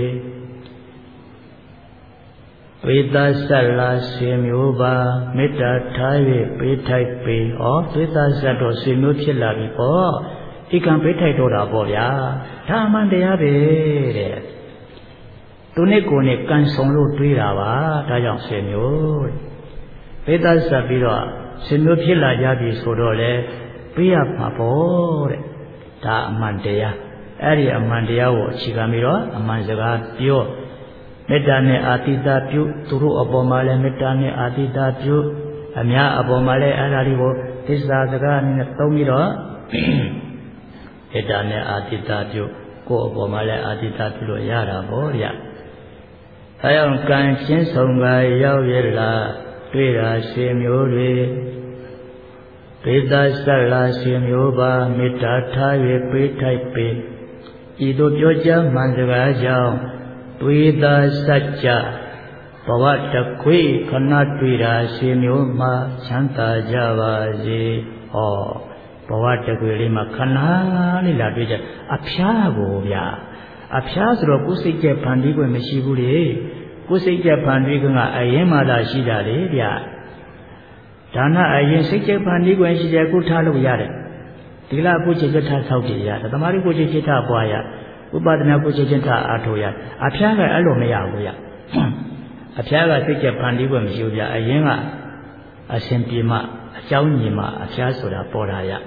ဝိသဆက်လာဆွေမျိုးပါမေတ္တာထား၍ပေးထိုက်ပေဩဝိသဆက်တော့ဆွေမျိုးဖြစ်လာပြီပေါ့ဤကံပေးထိုက်တော့တာပေါ့ဗျာဒါအမှန်တရားပဲတဲ့သူနဲ့ကိုယ်နဲ့ကံဆုံးလို့တွေးတာပါဒါကြောင့်ဆွေမျိုးဝိသဆက်ပြီးတော့ဆွေမျိုးဖြစ်လာကြပြီဆိုတော့လေပေးရမှာပေါ့တဲ့ဒါအမှန်တရားအဲ့ဒီအမှန်တရားကိုအခြေခံပြီးတော့အမှန်စကားပြောမေတ္တာနဲ့အာတိတာပြုသူတို့အပေါ်မှာလည်းမေတ္တာနဲ့အာတိတာပြုအများအပေါ်မှာလည်းအဲ့ဒါတွေကိုသစ္စာစကားနဲ့သုံးပြီးတော့မေတ္တာနဲ့အာတိတာပြုကိုယ့်အပေါ်မှာလည်းအာတိတာပြုလို့ရတာပေါ့ဗျ။အဲကြောင့်ကံရှင်းဆုံးကရောက်ရလားတွေ့တာရှင်မျိုးတွေပေသဆက်လာရှင်မျိုးပါမေတ္တာထား၍ပေးထိုက်ပေဤသို့ပြောကြားမှန်စကားကြောင့်တွေ့တာစัจจဘဝတခွေခဏတွေ့တာရှင်မျိုးမှာချမ်းသာကြပါစေဟောဘဝတခွေလေးမှာခဏလေးလာတွေ့ကြအဖျားကိုဗျာအဖျားဆိုတော့ကိုယ်စိတ်ကြဖန်တီးခွင့်မရှိဘူးလေကိုယ်စိတ်ကြဖန်တီးခွင့်ကအရင်မှသာရှိတာလေဗျာဒါနအရင်စိတ်ကြဖန်တီးခွင့်ရှိတယ်ကိုထားလို့ရတယ်ဒီလားကိုချက်ချက်ထားဆောက်ကြရတယ်သမာဓိကိုချက်ချက်ထားပွားရဥပဒနာကိုချက်ချင်းထားအားထုတ်ရအဖျားကအဲ့လိုမရဘူးဗျအဖျားကစိတ်ကြဖန်တီးခွင့်မရှိဘူးဗျအရင်ကအရှင်ပြေမအကြောင်းညီမအဖျားဆိုတာပေါ်လာရ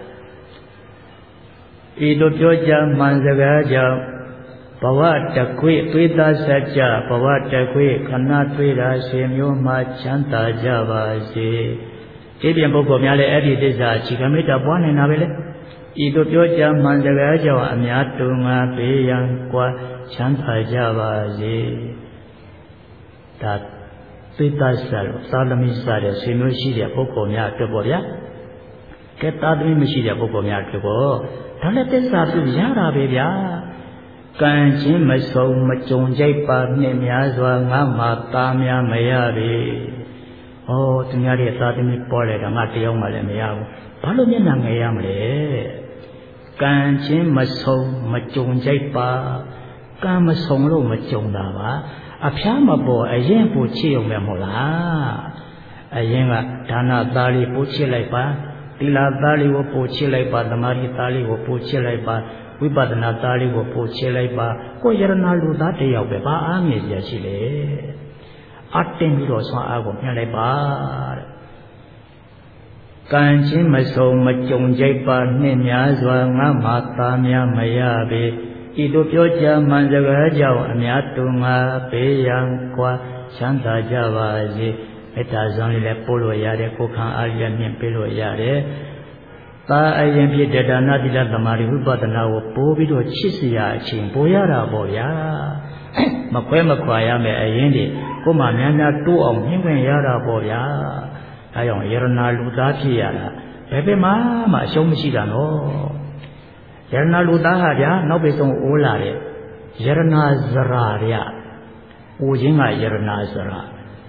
ဤတို့ပြောကြမှန်စကားကြောင့်ဘဝတခွေသွေးသားစัจจဘဝတခွေခဏတွေ့တာရှင်မျိုးမှာချမ်းသာကြပါစေဒီပြင်ပုဂ္ဂိုလ်များလည်းအဲ့ဒီသစ္စာအခြေခံမေတ္တာပွားနေတာပဲလေဤသို့ပြောကြမှန်စကားကြောင့်အများတူငါပေးရန်ကွာချမ်းသာကြပါစေဒါသိတ္တဆရာသာသမီစတဲ့ဆွေမျိုးရှိတဲ့ပုဂ္ဂိုလ်များအတွက်ပေါ့ဗျာကဲသာသမီမရှိတဲ့ပုဂ္ဂိုလ်များအတွက်ပေါ့ဒါလည်းသစ္စာပြုရတာပဲဗျာကံချင်းမဆုံးမကြုံကြိုက်ပါနှစ်များစွာငါမှသားများမရပေဩသူများရဲ့သာသမီပေါ်လေတာငါတယောက်မှလည်းမရဘူးဘာလို့မျက်နှာငယ်ရမလဲကံချင်းမဆုံးမကြုံကြိုက်ပါကံမဆုံးလို့မကြုံတာပါအဖျားမပေါ်အရင်ပူချစ်ရုံပဲမဟုတ်လားအရင်ကဒါနသားလေးပူချစ်လိုက်ပါသီလသားလေးကိုပူချစ်လိုက်ပါသမာဓိသားလေးကိုပူချစ်လိုက်ပါဝိပဿနာသားလေးကိုပူချစ်လိုက်ပါကိုယ်ယရနာလူသားတယောက်ပဲဘာအားငယ်ရရှိလေအတင်းပြီးတော့ဆွမ်းအားကိုမြှလိုက်ပါတဲ့ကံချင်းမဆုံးမကြုံကြိုက်ပါနှင့်များစွာငါမှသားများမရပေဤတို့ပြောကြမှန်စကားကြောင့်အများတူငါပေးရန်ကွာချမ်းသာကြပါစေမေတ္တာဇွန်လေးလည်းပို့လို့ရတယ်ကိုယ်ခံအားလည်းမြင့်ပေးလို့ရတယ်သာအရင်ဖြစ်တဲ့ဒါနသီလသမာဓိဝိပဿနာကိုပို့ပြီးတော့ချစ်စရာအချိန်ပို့ရတာပေါ့ဗျာမခွဲမခွာရမယ်အရင်ဒီကိုယ်မှများများတိုးအောင်မြင့်ခွင့်ရတာပေါ့ဗျာဒါကြောင့်ယရနာလူသားဖြစ်ရတာဘယ်ဘက်မှမအရှုံးမရှိတာနော်ယရနာလူသားဟာဗျာနောက်ပိဆုံးအိုးလာတဲ့ယရနာဇရာရအိုခြင်းကယရနာဇရာ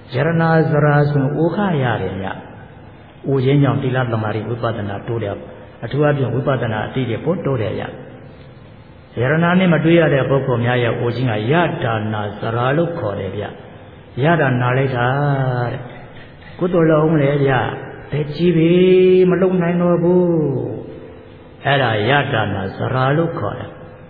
Yarana Zarasun Uha Yaria Ujenjam Tila Lamari Upadana Turia Atuabian Upadana Tidi Potoria Yaranani Maduya de Boko Maya Ujinga Yada Nazaralu Korea Yada Naleta Kutola Umleya Techibi Malunga Nobu Era Yada Nazaralu Korea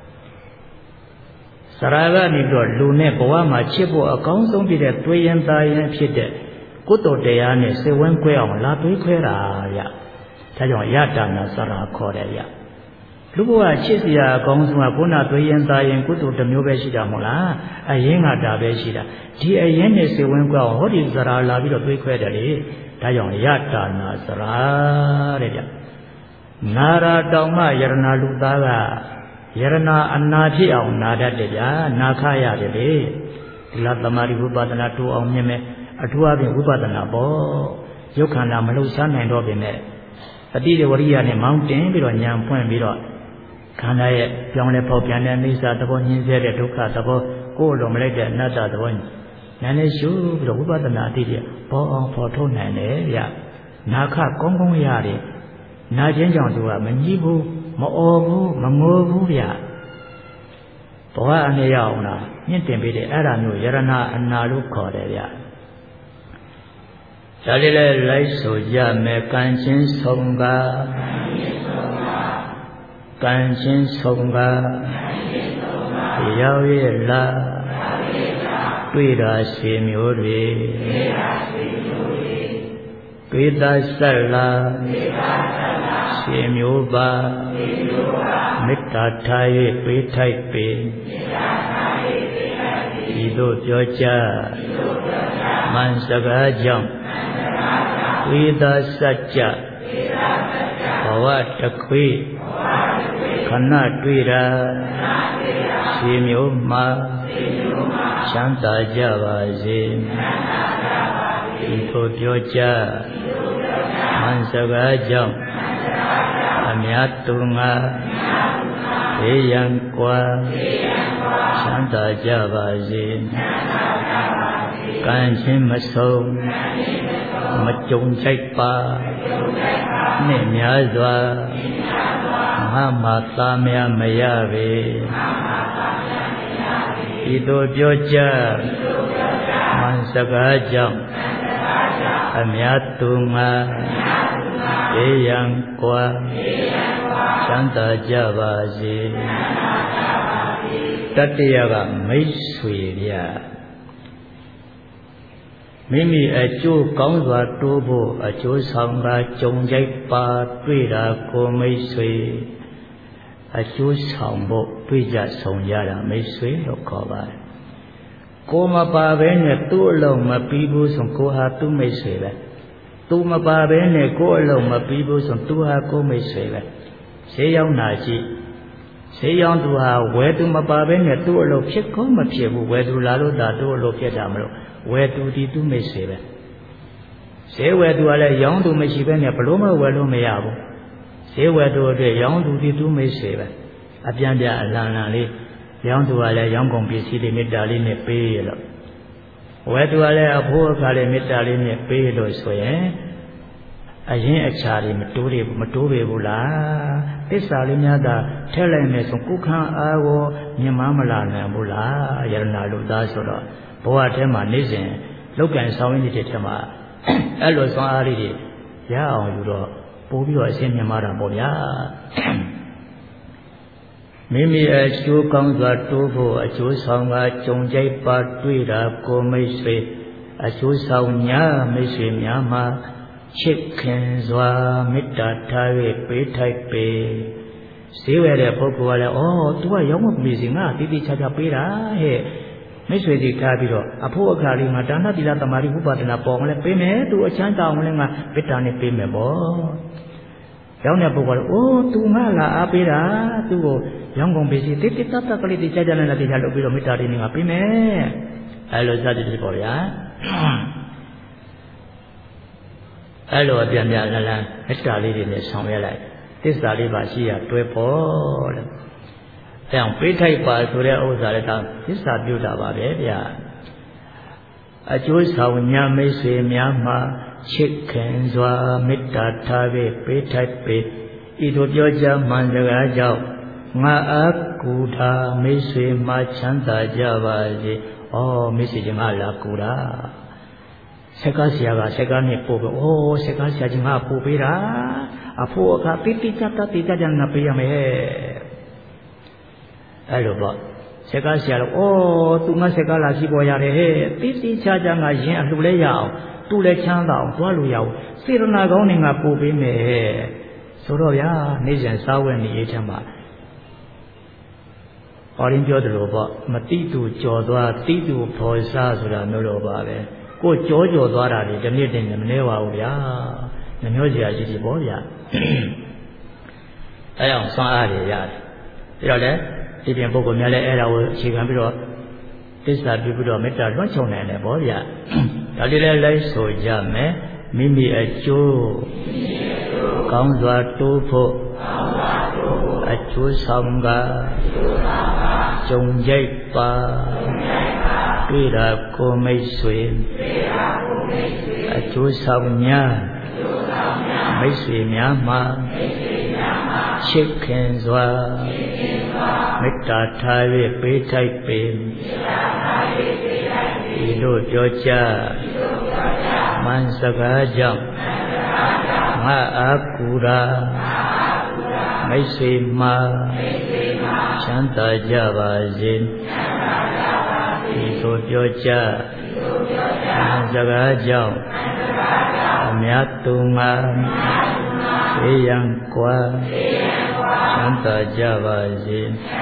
Saraga Nido Lune Boama Chibo a council be the three and die Pite Kuto Deane Sewen Quail La Tuquera Tayon Yadana Sara Korea Lua Chisia Gonsuma Puna three and die and Kuto the Mubeshida Mola a Yenga Dabeshida T A N S Sewen Quail What is Sara La Vido Tuquera Tayon Yadana Sara Nara Doma Yarna Lutaga Yarana Anaji on Nada de Ya, Nakaya de Day, Latamari Upadana two on Yeme, Atuabi Upadana Bo, Yokana Malusan and Robine. A did Waria and Mountain, Biro Yam Point Biro. Kanae, Pione Popian and Misa, the one in there, Tuka, the Bo, Gold on Lake, Nata, the one. Nane Shu, the Upadana did Bo on Porto Nane, Ya, Naka Kongong Yari, Najan to a Manibu. Mo Mamovu ya Boa and Yauna, Yintimbi, Aranu, Yarana, and Nalu Korea. Salile Laiso Yame Kanchin Songa Kanchin Songa Yawe La Tuida Simuri Tuida Sala Simyoba Mita Thai Pe Thai Pe Ido Joja Mansaga Jam Vida Satya Bawa Takwi Kana Twira Simyoma Shanta Javazi Ido Joja Mansaga Jam Amyatunga Eyankwa Shanta Javazi Kanchin Masong Machung Chaipa Nimyazwa Mahamatamya Mayave Ido Byoja Mansagajam Amyatunga Eyankwa Shanta Javazi Tatiyaga Maiswirya Mimi a chu Kongwa Tubu a chu Sanga Chongjai Pa Twira Ko Maiswi a chu Sambo Twija Songyara Maiswi Lokova Koma Pa Vene Tu Long Ma Pibu Son Koha Tu Maiswi Tu Ma Pa Vene Ko Long Ma Pibu Son Tuha Ko Maiswi Seyang Naji Seyang Tuha Wedu Ma Pa Vene Tu Lo Pit Ko Ma Pibu Wedu Lalo Da Tu Lo Pitamro Where do the two may say that? Say where do I let young to make even a paloma well on Mayabo? Say where do the young to the two may say that? Abjanda Lanali, young to I let young company the medallion a pay. Where do I let a poor Kali medallion a pay those way? I hear a Charlie Maturi Maturi Bula, this Salimada telling me some Kukan Awo, Yamamala Bula, Yarnalu Dasura. Boatema Nizin, look and sound in the Tema. Elos on Aridi, Ya, Euro, Bobio, Senior Mara Boya. Mimi a chu comes a tubo, a chu song, a chongjai part, Twida, Ko Maiswe, a chu sound ya, Maiswe Yama, chickens, wa, Mita Tari, Pe Taipe. See where the Pokuala, oh, to a young missing, ah, did each other Pira, hey. Miss Vedi Cabiro, a poor carry Madonna di la Tamari Pupatana Pong, and pay me to a chant down Petani Pimebo. Down a book, oh, to Mala Apira, to go, young busy, take it up the quality channel and the Hello Bilometer in a pime. Hello, Zadis Korea. Hello, Diana, a started in the somewhere like this. Dalibasia to a pole. Then Petai Pal to their old Zaleta, this are beautiful, yeah. အကျိုးဆောင်ညာမိတ်ဆွေများမှာချစ်ခင်စွာမေတ္တာထားပြီးပေးထိုက်ပေဤသို့ပြောကြားမှန်စကားကြောင့်ငါအားကူတာမိတ်ဆွေမှာချမ်းသာကြပါစေ။ဩမိတ်ဆွေချင်းကလာကူတာစကားဆရာကစကားနဲ့ပို့ပြီးဩစကားဆရာချင်းကပို့ပေးတာအဖို့အခါတိတိကျကျတိကျကျငါပေးရမယ်အဲ့လိုပေါ့စကားဆရာတော့ဩသူငါစကားလာရှိပေါ်ရတယ်ဟဲ့တိတိကျကျငါရင်အလှလဲရအောင်သူလည်းချမ်းသာအောင်သွားလို့ရအောင်စေရနာကောင်းနေငါပို့ပေးမယ်ဆိုတော့ဗျာနေ့စဉ်စားဝတ်နေရေးချမ်းပါဟောရင်းပြောတယ်လို့ပေါ့မတိတူကြော်သွားတိတူဖော်စားဆိုတာမျိုးတော့ပါပဲကိုကြောကြော်သွားတာဒီတစ်နေ့တည်းမနေပါဘူးဗျာနှမျိုးစရာရှိပြီပေါ့ဗျာအဲအောင်ဆွမ်းအားတွေရတယ်ပြီးတော့လည်းဒီပြင်ပုဂ္ဂိုလ်များလည်းအဲ့ဒါကိုအခြေခံပြီးတော့သစ္စာပြုပြီးတော့မေတ္တာလွှမ်းခြုံနိုင်တယ်ပေါ့ဗျာဒါလေးလည်းလိုက်ဆိုကြမယ်မိမိအကျိုးကောင်းစွာတိုးဖို့အကျိုးဆောင်ကကြုံကြိုက်ပါတွေ့တာကိုမိတ်ဆွေအကျိုးဆောင်ညာမိတ်ဆွေများမှာချစ်ခင်စွာမေတ္တာထား၍ပေးထိုက်ပေဒီလိုပြောကြားမှန်စကားကြောင့်ငါအားကူတာမိတ်ဆွေမှာချမ်းသာကြပါစေဒီလိုပြောကြားမှန်စကားကြောင့်အမြတ်သူငါေယံကွာချမ်းသာကြပါစေ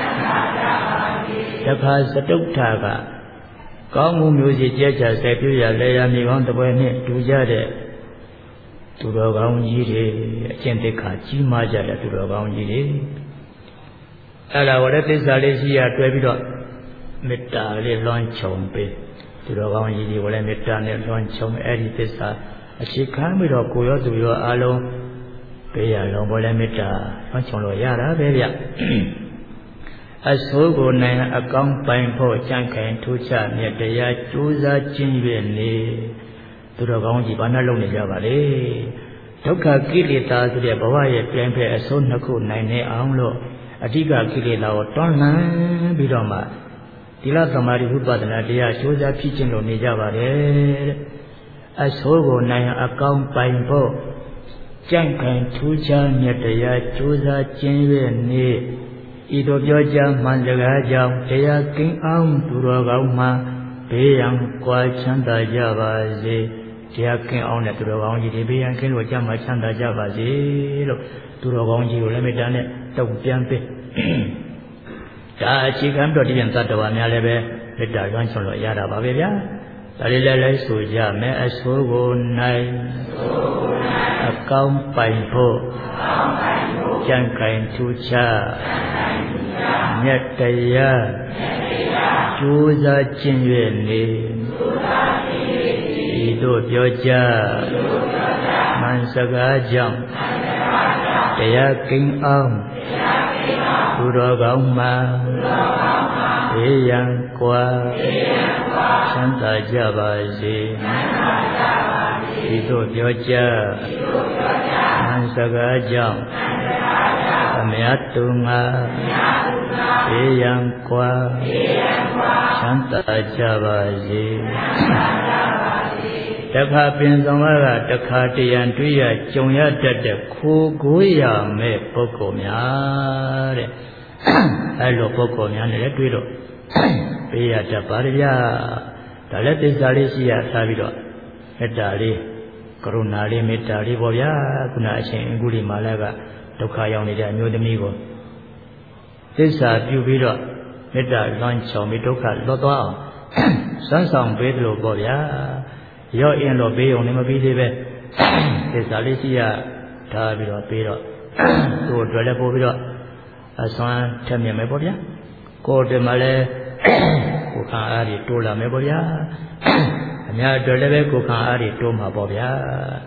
တခါစတုထကကောင်းမှုမျိုးစီကြဲချဆက်ပြရလေရမြေကောင်းတပွဲနဲ့တူကြတဲ့သူတော်ကောင်းကြီးတွေအကျင့်သိက္ခာကြီးမားကြတဲ့သူတော်ကောင်းကြီးတွေအဲ့ဒါဝရသစ္စာလေးရှိရတွဲပြီးတော့မေတ္တာလေးလွှမ်းခြုံပေးသူတော်ကောင်းကြီးတွေလည်းမေတ္တာနဲ့လွှမ်းခြုံအဲ့ဒီသစ္စာအခြေခံပြီးတော့ကိုရောသူရောအားလုံးပေးရလုံးဘောလည်းမေတ္တာလွှမ်းခြုံလို့ရတာပဲဗျအဆိုးကိုနိုင်အကောင်းပိုင်ဖို့ကြံ့ခိုင်ထူးခြားမြတ်တရားကြိုးစားခြင်း၍နေသူတော်ကောင်းကြီးဘာနဲ့လုပ်နေကြပါလေဒုက္ခကိလေသာဆိုတဲ့ဘဝရဲ့ပြန်ဖက်အဆိုးနှစ်ခုနိုင်နေအောင်လို့အဓိကကိလေသာကိုတွန်းလှန်ပြီးတော့မှသီလသမာဓိဥပဒနာတရားကြိုးစားဖြစ်ခြင်းလို့နေကြပါတယ်အဆိုးကိုနိုင်အကောင်းပိုင်ဖို့ကြံ့ခိုင်ထူးခြားမြတ်တရားကြိုးစားခြင်း၍နေဤသို့ပြောကြားမှန်စကားကြောင့်တရားကင်းအောင်သူတော်ကောင်းမှဘေးရန်ကွာချမ်းသာကြပါစေတရားကင်းအောင်တဲ့သူတော်ကောင်းကြီးတွေဘေးရန်ကင်းလို့ကြမှာချမ်းသာကြပါစေလို့သူတော်ကောင်းကြီးကိုလည်းမေတ္တာနဲ့တုံ့ပြန်ပေးဒါအခြေခံပြီးတော့ဒီပြန်သတ္တဝါများလည်းပဲမေတ္တာလွှမ်းခြုံလို့ရတာပါပဲဗျာဒါလေးလည်းလိုက်ဆိုကြမယ်အဆိုးကိုနိုင်အကောင်းပိုင်ဖို့ကြံ့ခိုင်ထူးခြားမြတ်တရားကြိုးစားခြင်း၍နေဤသို့ပြောကြားမှန်စကားကြောင့်တရားကင်းအောင်သူတော်ကောင်းမှဘေးရန်ကွာချမ်းသာကြပါစေဤသို့ပြောကြားမှန်စကားကြောင့်အမြတ်သူငါဘေးရန်ကွာချမ်းသာကြပါစေတခါပင်ဆောင်ကတခါတရံတွေ့ရကြုံရတတ်တဲ့ခိုးကိုးရမဲ့ပုဂ္ဂိုလ်များတဲ့အဲ့လိုပုဂ္ဂိုလ်များနဲ့လည်းတွေ့တော့ပေးရတတ်ပါဗျာဒါလည်းသစ္စာလေးရှိရထားပြီးတော့မေတ္တာလေးကရုဏာလေးမေတ္တာလေးပေါ့ဗျာခုနအရှင်အင်္ဂုလိမာလကဒုက္ခရောက်နေတဲ့အမျိုးသမီးကိုသစ္စာပြုပြီးတော့မေတ္တာလွှမ်းခြုံပြီးဒုက္ခလွတ်သွားအောင်စွမ်းဆောင်ပေးသလိုပေါ့ဗျာရော့အင်းလို့ပေးုံနဲ့မပြီးသေးပဲသစ္စာလေးရှိရထားပြီးတော့ပေးတော့သူ့အတွက်လည်းပို့ပြီးတော့အစွမ်းထက်မြင်မယ်ပေါ့ဗျာကိုယ်တည်းမှလည်းကိုခံအားတွေတိုးလာမယ်ပေါ့ဗျာအများအတွက်လည်းပဲကိုခံအားတွေတိုးမှာပေါ့ဗျာ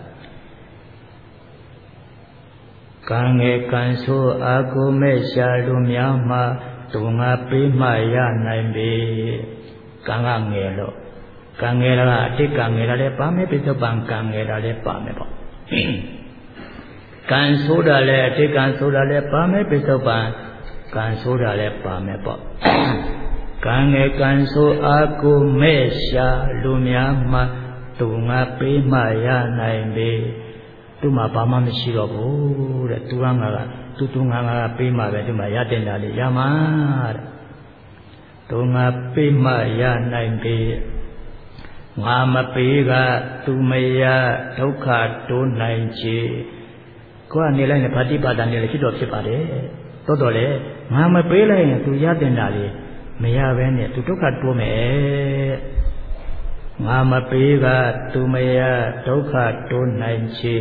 ကံငယ်ကံဆိုးအာကိုမဲ့ရှာလူများမှာသူငါပေးမှရနိုင်ပေကံကငယ်လို့ကံငယ်တာအတိတ်ကံငယ်တာလည်းပါမယ်ပိဿပံကံငယ်တာလည်းပါမယ်ပေါ့ကံဆိုတာလည်းအတိတ်ကံဆိုတာလည်းပါမယ်ပိဿပံကံဆိုတာလည်းပါမယ်ပေါ့ကံငယ်ကံဆိုအာကိုမဲ့ရှာလူများမှသူငါပေးမှရနိုင်ပေသူမှဘာမှမရှိတော့ဘူးတဲ့သူကငါကသူသူငါငါပေးမှပဲသူမှရတဲ့နာလေးရမှာတဲ့သူငါပေးမှရနိုင်ပေငါမပေးကသူမရဒုက္ခတိုးနိုင်ချေကိုကနေလိုက်နဲ့ဗတိပါဒနဲ့လည်းဖြစ်တော့ဖြစ်ပါတယ်တော်တော်လေငါမပေးလိုက်ရင်သူရတဲ့နာလေးမရပဲနဲ့သူဒုက္ခတိုးမယ်ငါမပေးကသူမရဒုက္ခတိုးနိုင်ချေ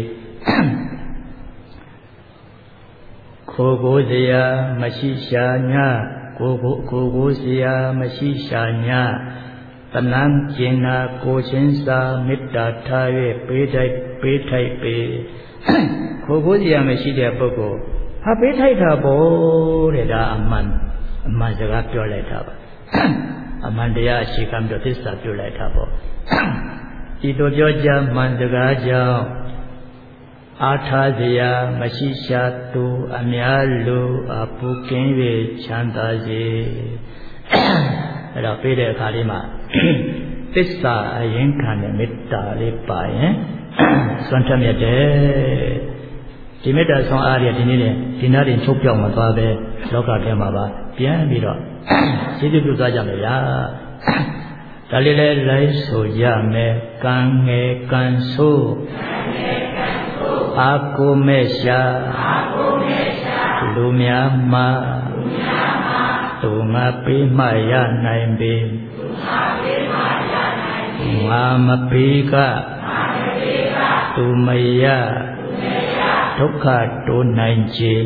ခိုးကိုစရာမရှိရှာညာကိုကိုကိုကိုစရာမရှိရှာညာတဏ္ဍကျင်နာကိုချင်းစာမေတ္တာထား၍ပေးထိုက်ပေးထိုက်ပေးခိုးကိုစရာမရှိတဲ့ပုဂ္ဂိုလ်ဟာပေးထိုက်တာပေါ့တဲ့ဒါအမှန်အမှန်စကားပြောလိုက်တာပါအမှန်တရားအရှိကံပြောသစ္စာပြောလိုက်တာပေါ့ဒီတို့ပြောကြမှန်စကားကြောင့်အားထားစရာမရှိရှာသူအများလူအပူကင်း၍ချမ်းသာစေအဲ့တော့ပြေးတဲ့အခါလေးမှာသစ္စာအရင်ခံတဲ့မေတ္တာလေးပါရင်စွန့်ထက်မြတ်တယ်ဒီမေတ္တာဆောင်အားရဒီနေ့နဲ့ဒီနားတင်ချုပ်ပြောက်မှာသွားပဲလောကထဲမှာပါပြန်ပြီးတော့ကျေးဇူးပြုသွားကြမယ်ဗျာဒါလေးလဲလိုက်ဆိုရမယ်ကံငယ်ကံဆိုးအာကိုမဲ့ရှာလူများမှသူငါပေးမှရနိုင်ပေငါမပေးကသူမရဒုက္ခတိုးနိုင်ချေ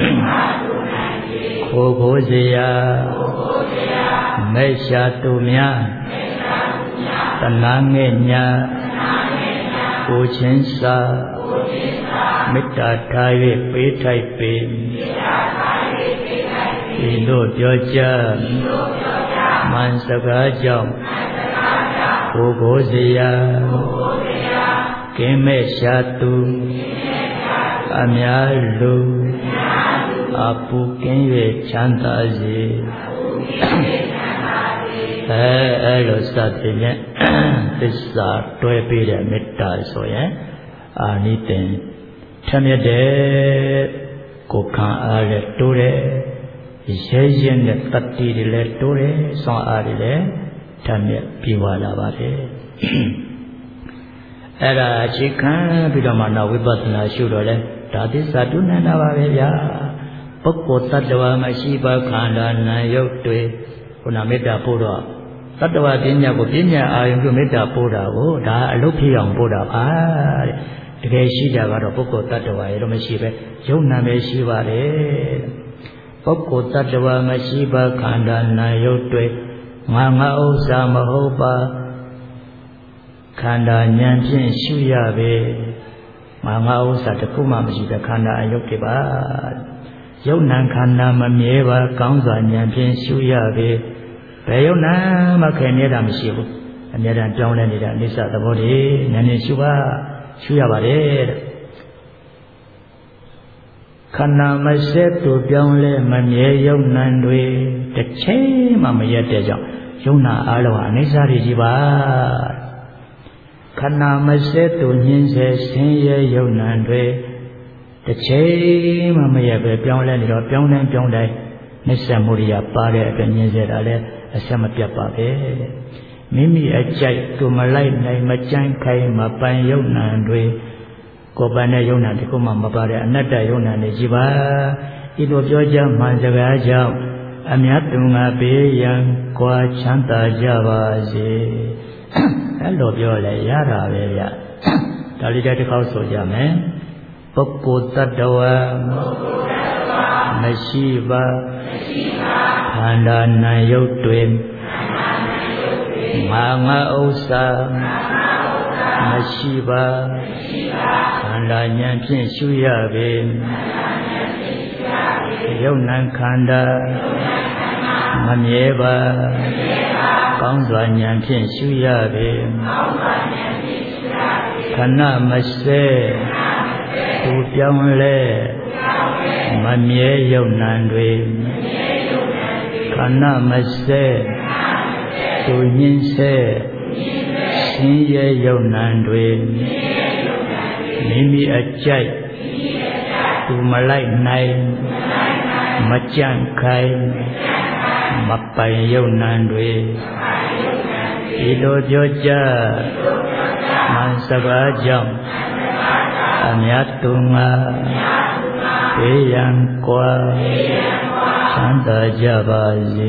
ခိုးခိုးစရာမဲ့ရှာသူများတဏှာငဲ့ညာကိုချင်းစာမေတ္တာထား၍ပေးထိုက်ပေဒီတို့ပြောကြမှန်စကားကြောင့်ကိုကိုစရာကင်းမဲ့ရှာသူအများလူအပူကင်း၍ချမ်းသာစေအဲအဲလိုစသည်နဲ့သစ္စာတွဲပေးတဲ့မေတ္တာဆိုရင်အာနိသင်ထမြတ်တဲ့ကိုခံအားလည်းတိုးတယ်ရဲရင်နဲ့တတိတွေလည်းတိုးတယ်ဆွမ်းအားတွေလည်းထမြတ်ပြေဝလာပါတယ်အဲ့ဒါအခြေခံပြီးတော့မှနောက်ဝိပဿနာရှုတော့လဲဒါသစ္စာတုဏ္ဏပါပဲဗျာပုဂ္ဂိုလ်တ attva မရှိပါခန္ဓာနာယုတ်တွေခုနမေတ္တာပို့တော့တ attva ပညာကိုပညာအာယုံပြုမေတ္တာပို့တာကိုဒါအလုတ်ဖြစ်အောင်ပို့တာပါတဲ့တကယ်ရှိတာကတော့ပုဂ္ဂိုလ်တ attva ရေတော့မရှိပဲယုံနာပဲရှိပါတယ်ပုဂ္ဂိုလ်တ attva မရှိပါခန္ဓာနာယုတ်တွေငါငါဥစ္စာမဟုတ်ပါခန္ဓာဉာဏ်ဖြင့်ရှုရပဲငါငါဥစ္စာတစ်ခုမှမရှိတဲ့ခန္ဓာအယုတ်တွေပါယုံနာခန္ဓာမမြဲပါကောင်းစွာဉာဏ်ဖြင့်ရှုရပဲဘယ်ယုံနာမှခင်နေတာမရှိဘူးအမြဲတမ်းကြောင်းလဲနေတာအနိစ္စသဘောတည်းဉာဏ်နဲ့ရှုပါရှုရပါတယ်တဲ့ခန္ဓာမစက်တူပြောင်းလဲမမြဲယုံနာတွေတစ်ချိန်မှမရက်တဲ့ကြောင့်ယုံနာအားလုံးအနိစ္စတွေကြီးပါခန္ဓာမစက်တူညင်းစေဆင်းရဲယုံနာတွေတစ်ချိန်မှမရက်ပဲပြောင်းလဲနေတော့ပြောင်းတိုင်းပြောင်းတိုင်းနှိစ္စမှုရိယပါတဲ့အတွက်ညင်းစေတာလည်းအဆက်မပြတ်ပါပဲမိမိအကြိုက်သူမလိုက်နိုင်မကြိုင်ခိုင်မပိုင်ယုံနာတွေကိုယ်ပိုင်တဲ့ယုံနာတခုမှမပါတဲ့အနတ္တယုံနာတွေကြီးပါဤလိုပြောကြမှန်စကားကြောင့်အမြတ်သူငါပေးရန်ကြွားချမ်းသာကြပါစေအဲ့လိုပြောလဲရတာပဲဗျဒါလေးတစ်ခေါက်ဆိုကြမယ်ပုဂ္ဂိုလ်တ attva မရှိပါခန္ဓာနာယုတ်တွေငါငါဥစ္စာမရှိပါခန္ဓာဉာဏ်ဖြင့်ရှုရပေယုံနာခန္ဓာမမြဲပါကောင်းစွာဉာဏ်ဖြင့်ရှုရပေခဏမစဲသူပြောင်းလဲမမြဲယုံနံတွေခဏမစဲသူညင်းဆဲဆင်းရဲယုံနံတွေမိမိအကြိုက်သူမလိုက်နိုင်မကြံ့ခိုင်မပိုင်ယုံနံတွေဒီလိုပြောကြမှန်စကားကြောင့်အမြတ်သူငါဘေးရန်ကွာချမ်းသာကြပါစေ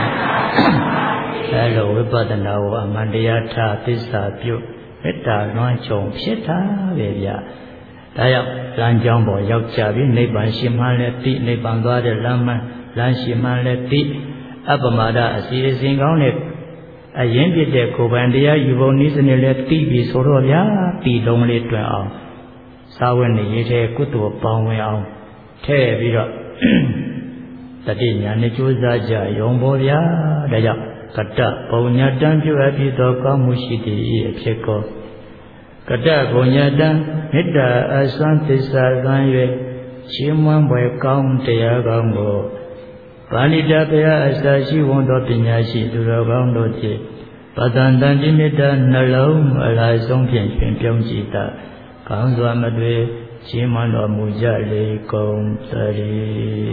အဲလိုဝိပဿနာကိုအမှန်တရားထားသစ္စာပြုမေတ္တာလွှမ်းခြုံဖြစ်တာပဲဗျာဒါကြောင့်လမ်းကြောင်းပေါ်ရောက်ကြပြီနိဗ္ဗာန်ရှိမှလည်းသိနိဗ္ဗာန်သွားတဲ့လမ်းမှလမ်းရှိမှလည်းသိအပ္ပမဒအစီအစဉ်ကောင်းတဲ့အရင်ဖြစ်တဲ့ကိုယ်ပိုင်တရားယူပုံနည်းစနစ်လည်းသိပြီဆိုတော့ဗျာတီလုံးလေးတွင်အောင်စာဝတ်နေရေးတဲ့ကုသိုလ်ပေါင်းဝင်အောင်ထည့်ပြီးတော့တတိညာနဲ့ကြိုးစားကြရုံပေါ်ဗျာဒါကြောင့်ကတ္တပုံညာတံပြုအပ်ပြီးသောကောင်းမှုရှိသည့်အဖြစ်ကိုကတ္တပုံညာတံမေတ္တာအစွမ်းသစ္စာလွမ်း၍ချီးမွမ်းပွဲကောင်းတရားကောင်းကိုပါဠိတဘုရားအစရှိဝန်သောပညာရှိသူတော်ကောင်းတို့ဖြင့်ပတ္တန်တန်တိမေတ္တာနှလုံးအလားဆုံးဖြင့်ရှင်ပြုံးကြည်တာကောင်းစွာမတွေ့ချီးမွမ်းတော်မူကြလေကုန်သတည်း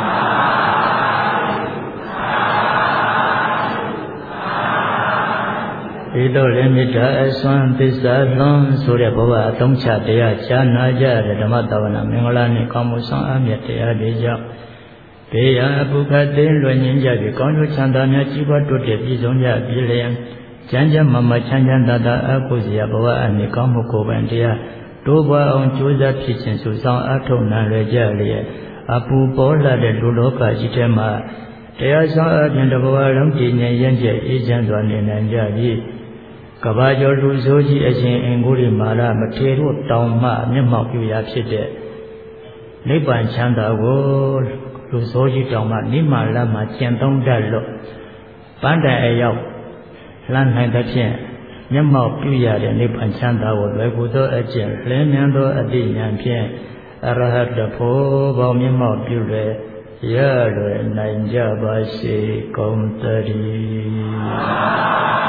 ဒီတော့လည်းမေတ္တာအစွမ်းသစ္စာလွန်ဆိုတဲ့ဘဝအသုံးချတရားချာနာကြတဲ့ဓမ္မတဝနာမင်္ဂလာနှင့်ကောင်းမှုဆောင်အမြတ်တရားတွေကြောင့်ဘေးရန်အပုခတ်သိလွင်ញင်းကြပြီးကောင်းကျိုးချမ်းသာများကြီးပွားတိုးတက်ပြည်စုံကြပြည်လျင်ကျမ်းကျမ်းမမချမ်းချမ်းသာသာအကုစရာဘဝအနိကောင်းမှုကိုယ်ပိုင်တရားတိုးပွားအောင်ကြိုးစားဖြစ်ခြင်းစုဆောင်အထောက်နိုင်ရကြလျက်အပူပေါ်လာတဲ့လူလောကကြီးထဲမှာတရားဆောင်အပြင်တဘဝလုံးကြည်ငြိမ်ရင့်ကျက်အေးချမ်းစွာနေနိုင်ကြပြီးကဘာကျော်လူဆိုးကြီးအရှင်အင်္ဂုရိမာရမထေရတို့တောင်မှမျက်မှောက်ပြုရာဖြစ်တဲ့နိဗ္ဗာန်ချမ်းသာကိုလူဆိုးကြီးတောင်မှနိမလမှာကျင့်သုံးတတ်လို့ပန်းတိုင်အရောက်လှမ်းနိုင်တဲ့ဖြင့်မျက်မှောက်ပြုရတဲ့နိဗ္ဗာန်ချမ်းသာကိုလွယ်ကူသောအကျင့်လင်းမြန်သောအတိဉာဏ်ဖြင့်အရဟတဖို့ပေါင်းမျက်မှောက်ပြုရရလွယ်နိုင်ကြပါစေကုန်သတည်း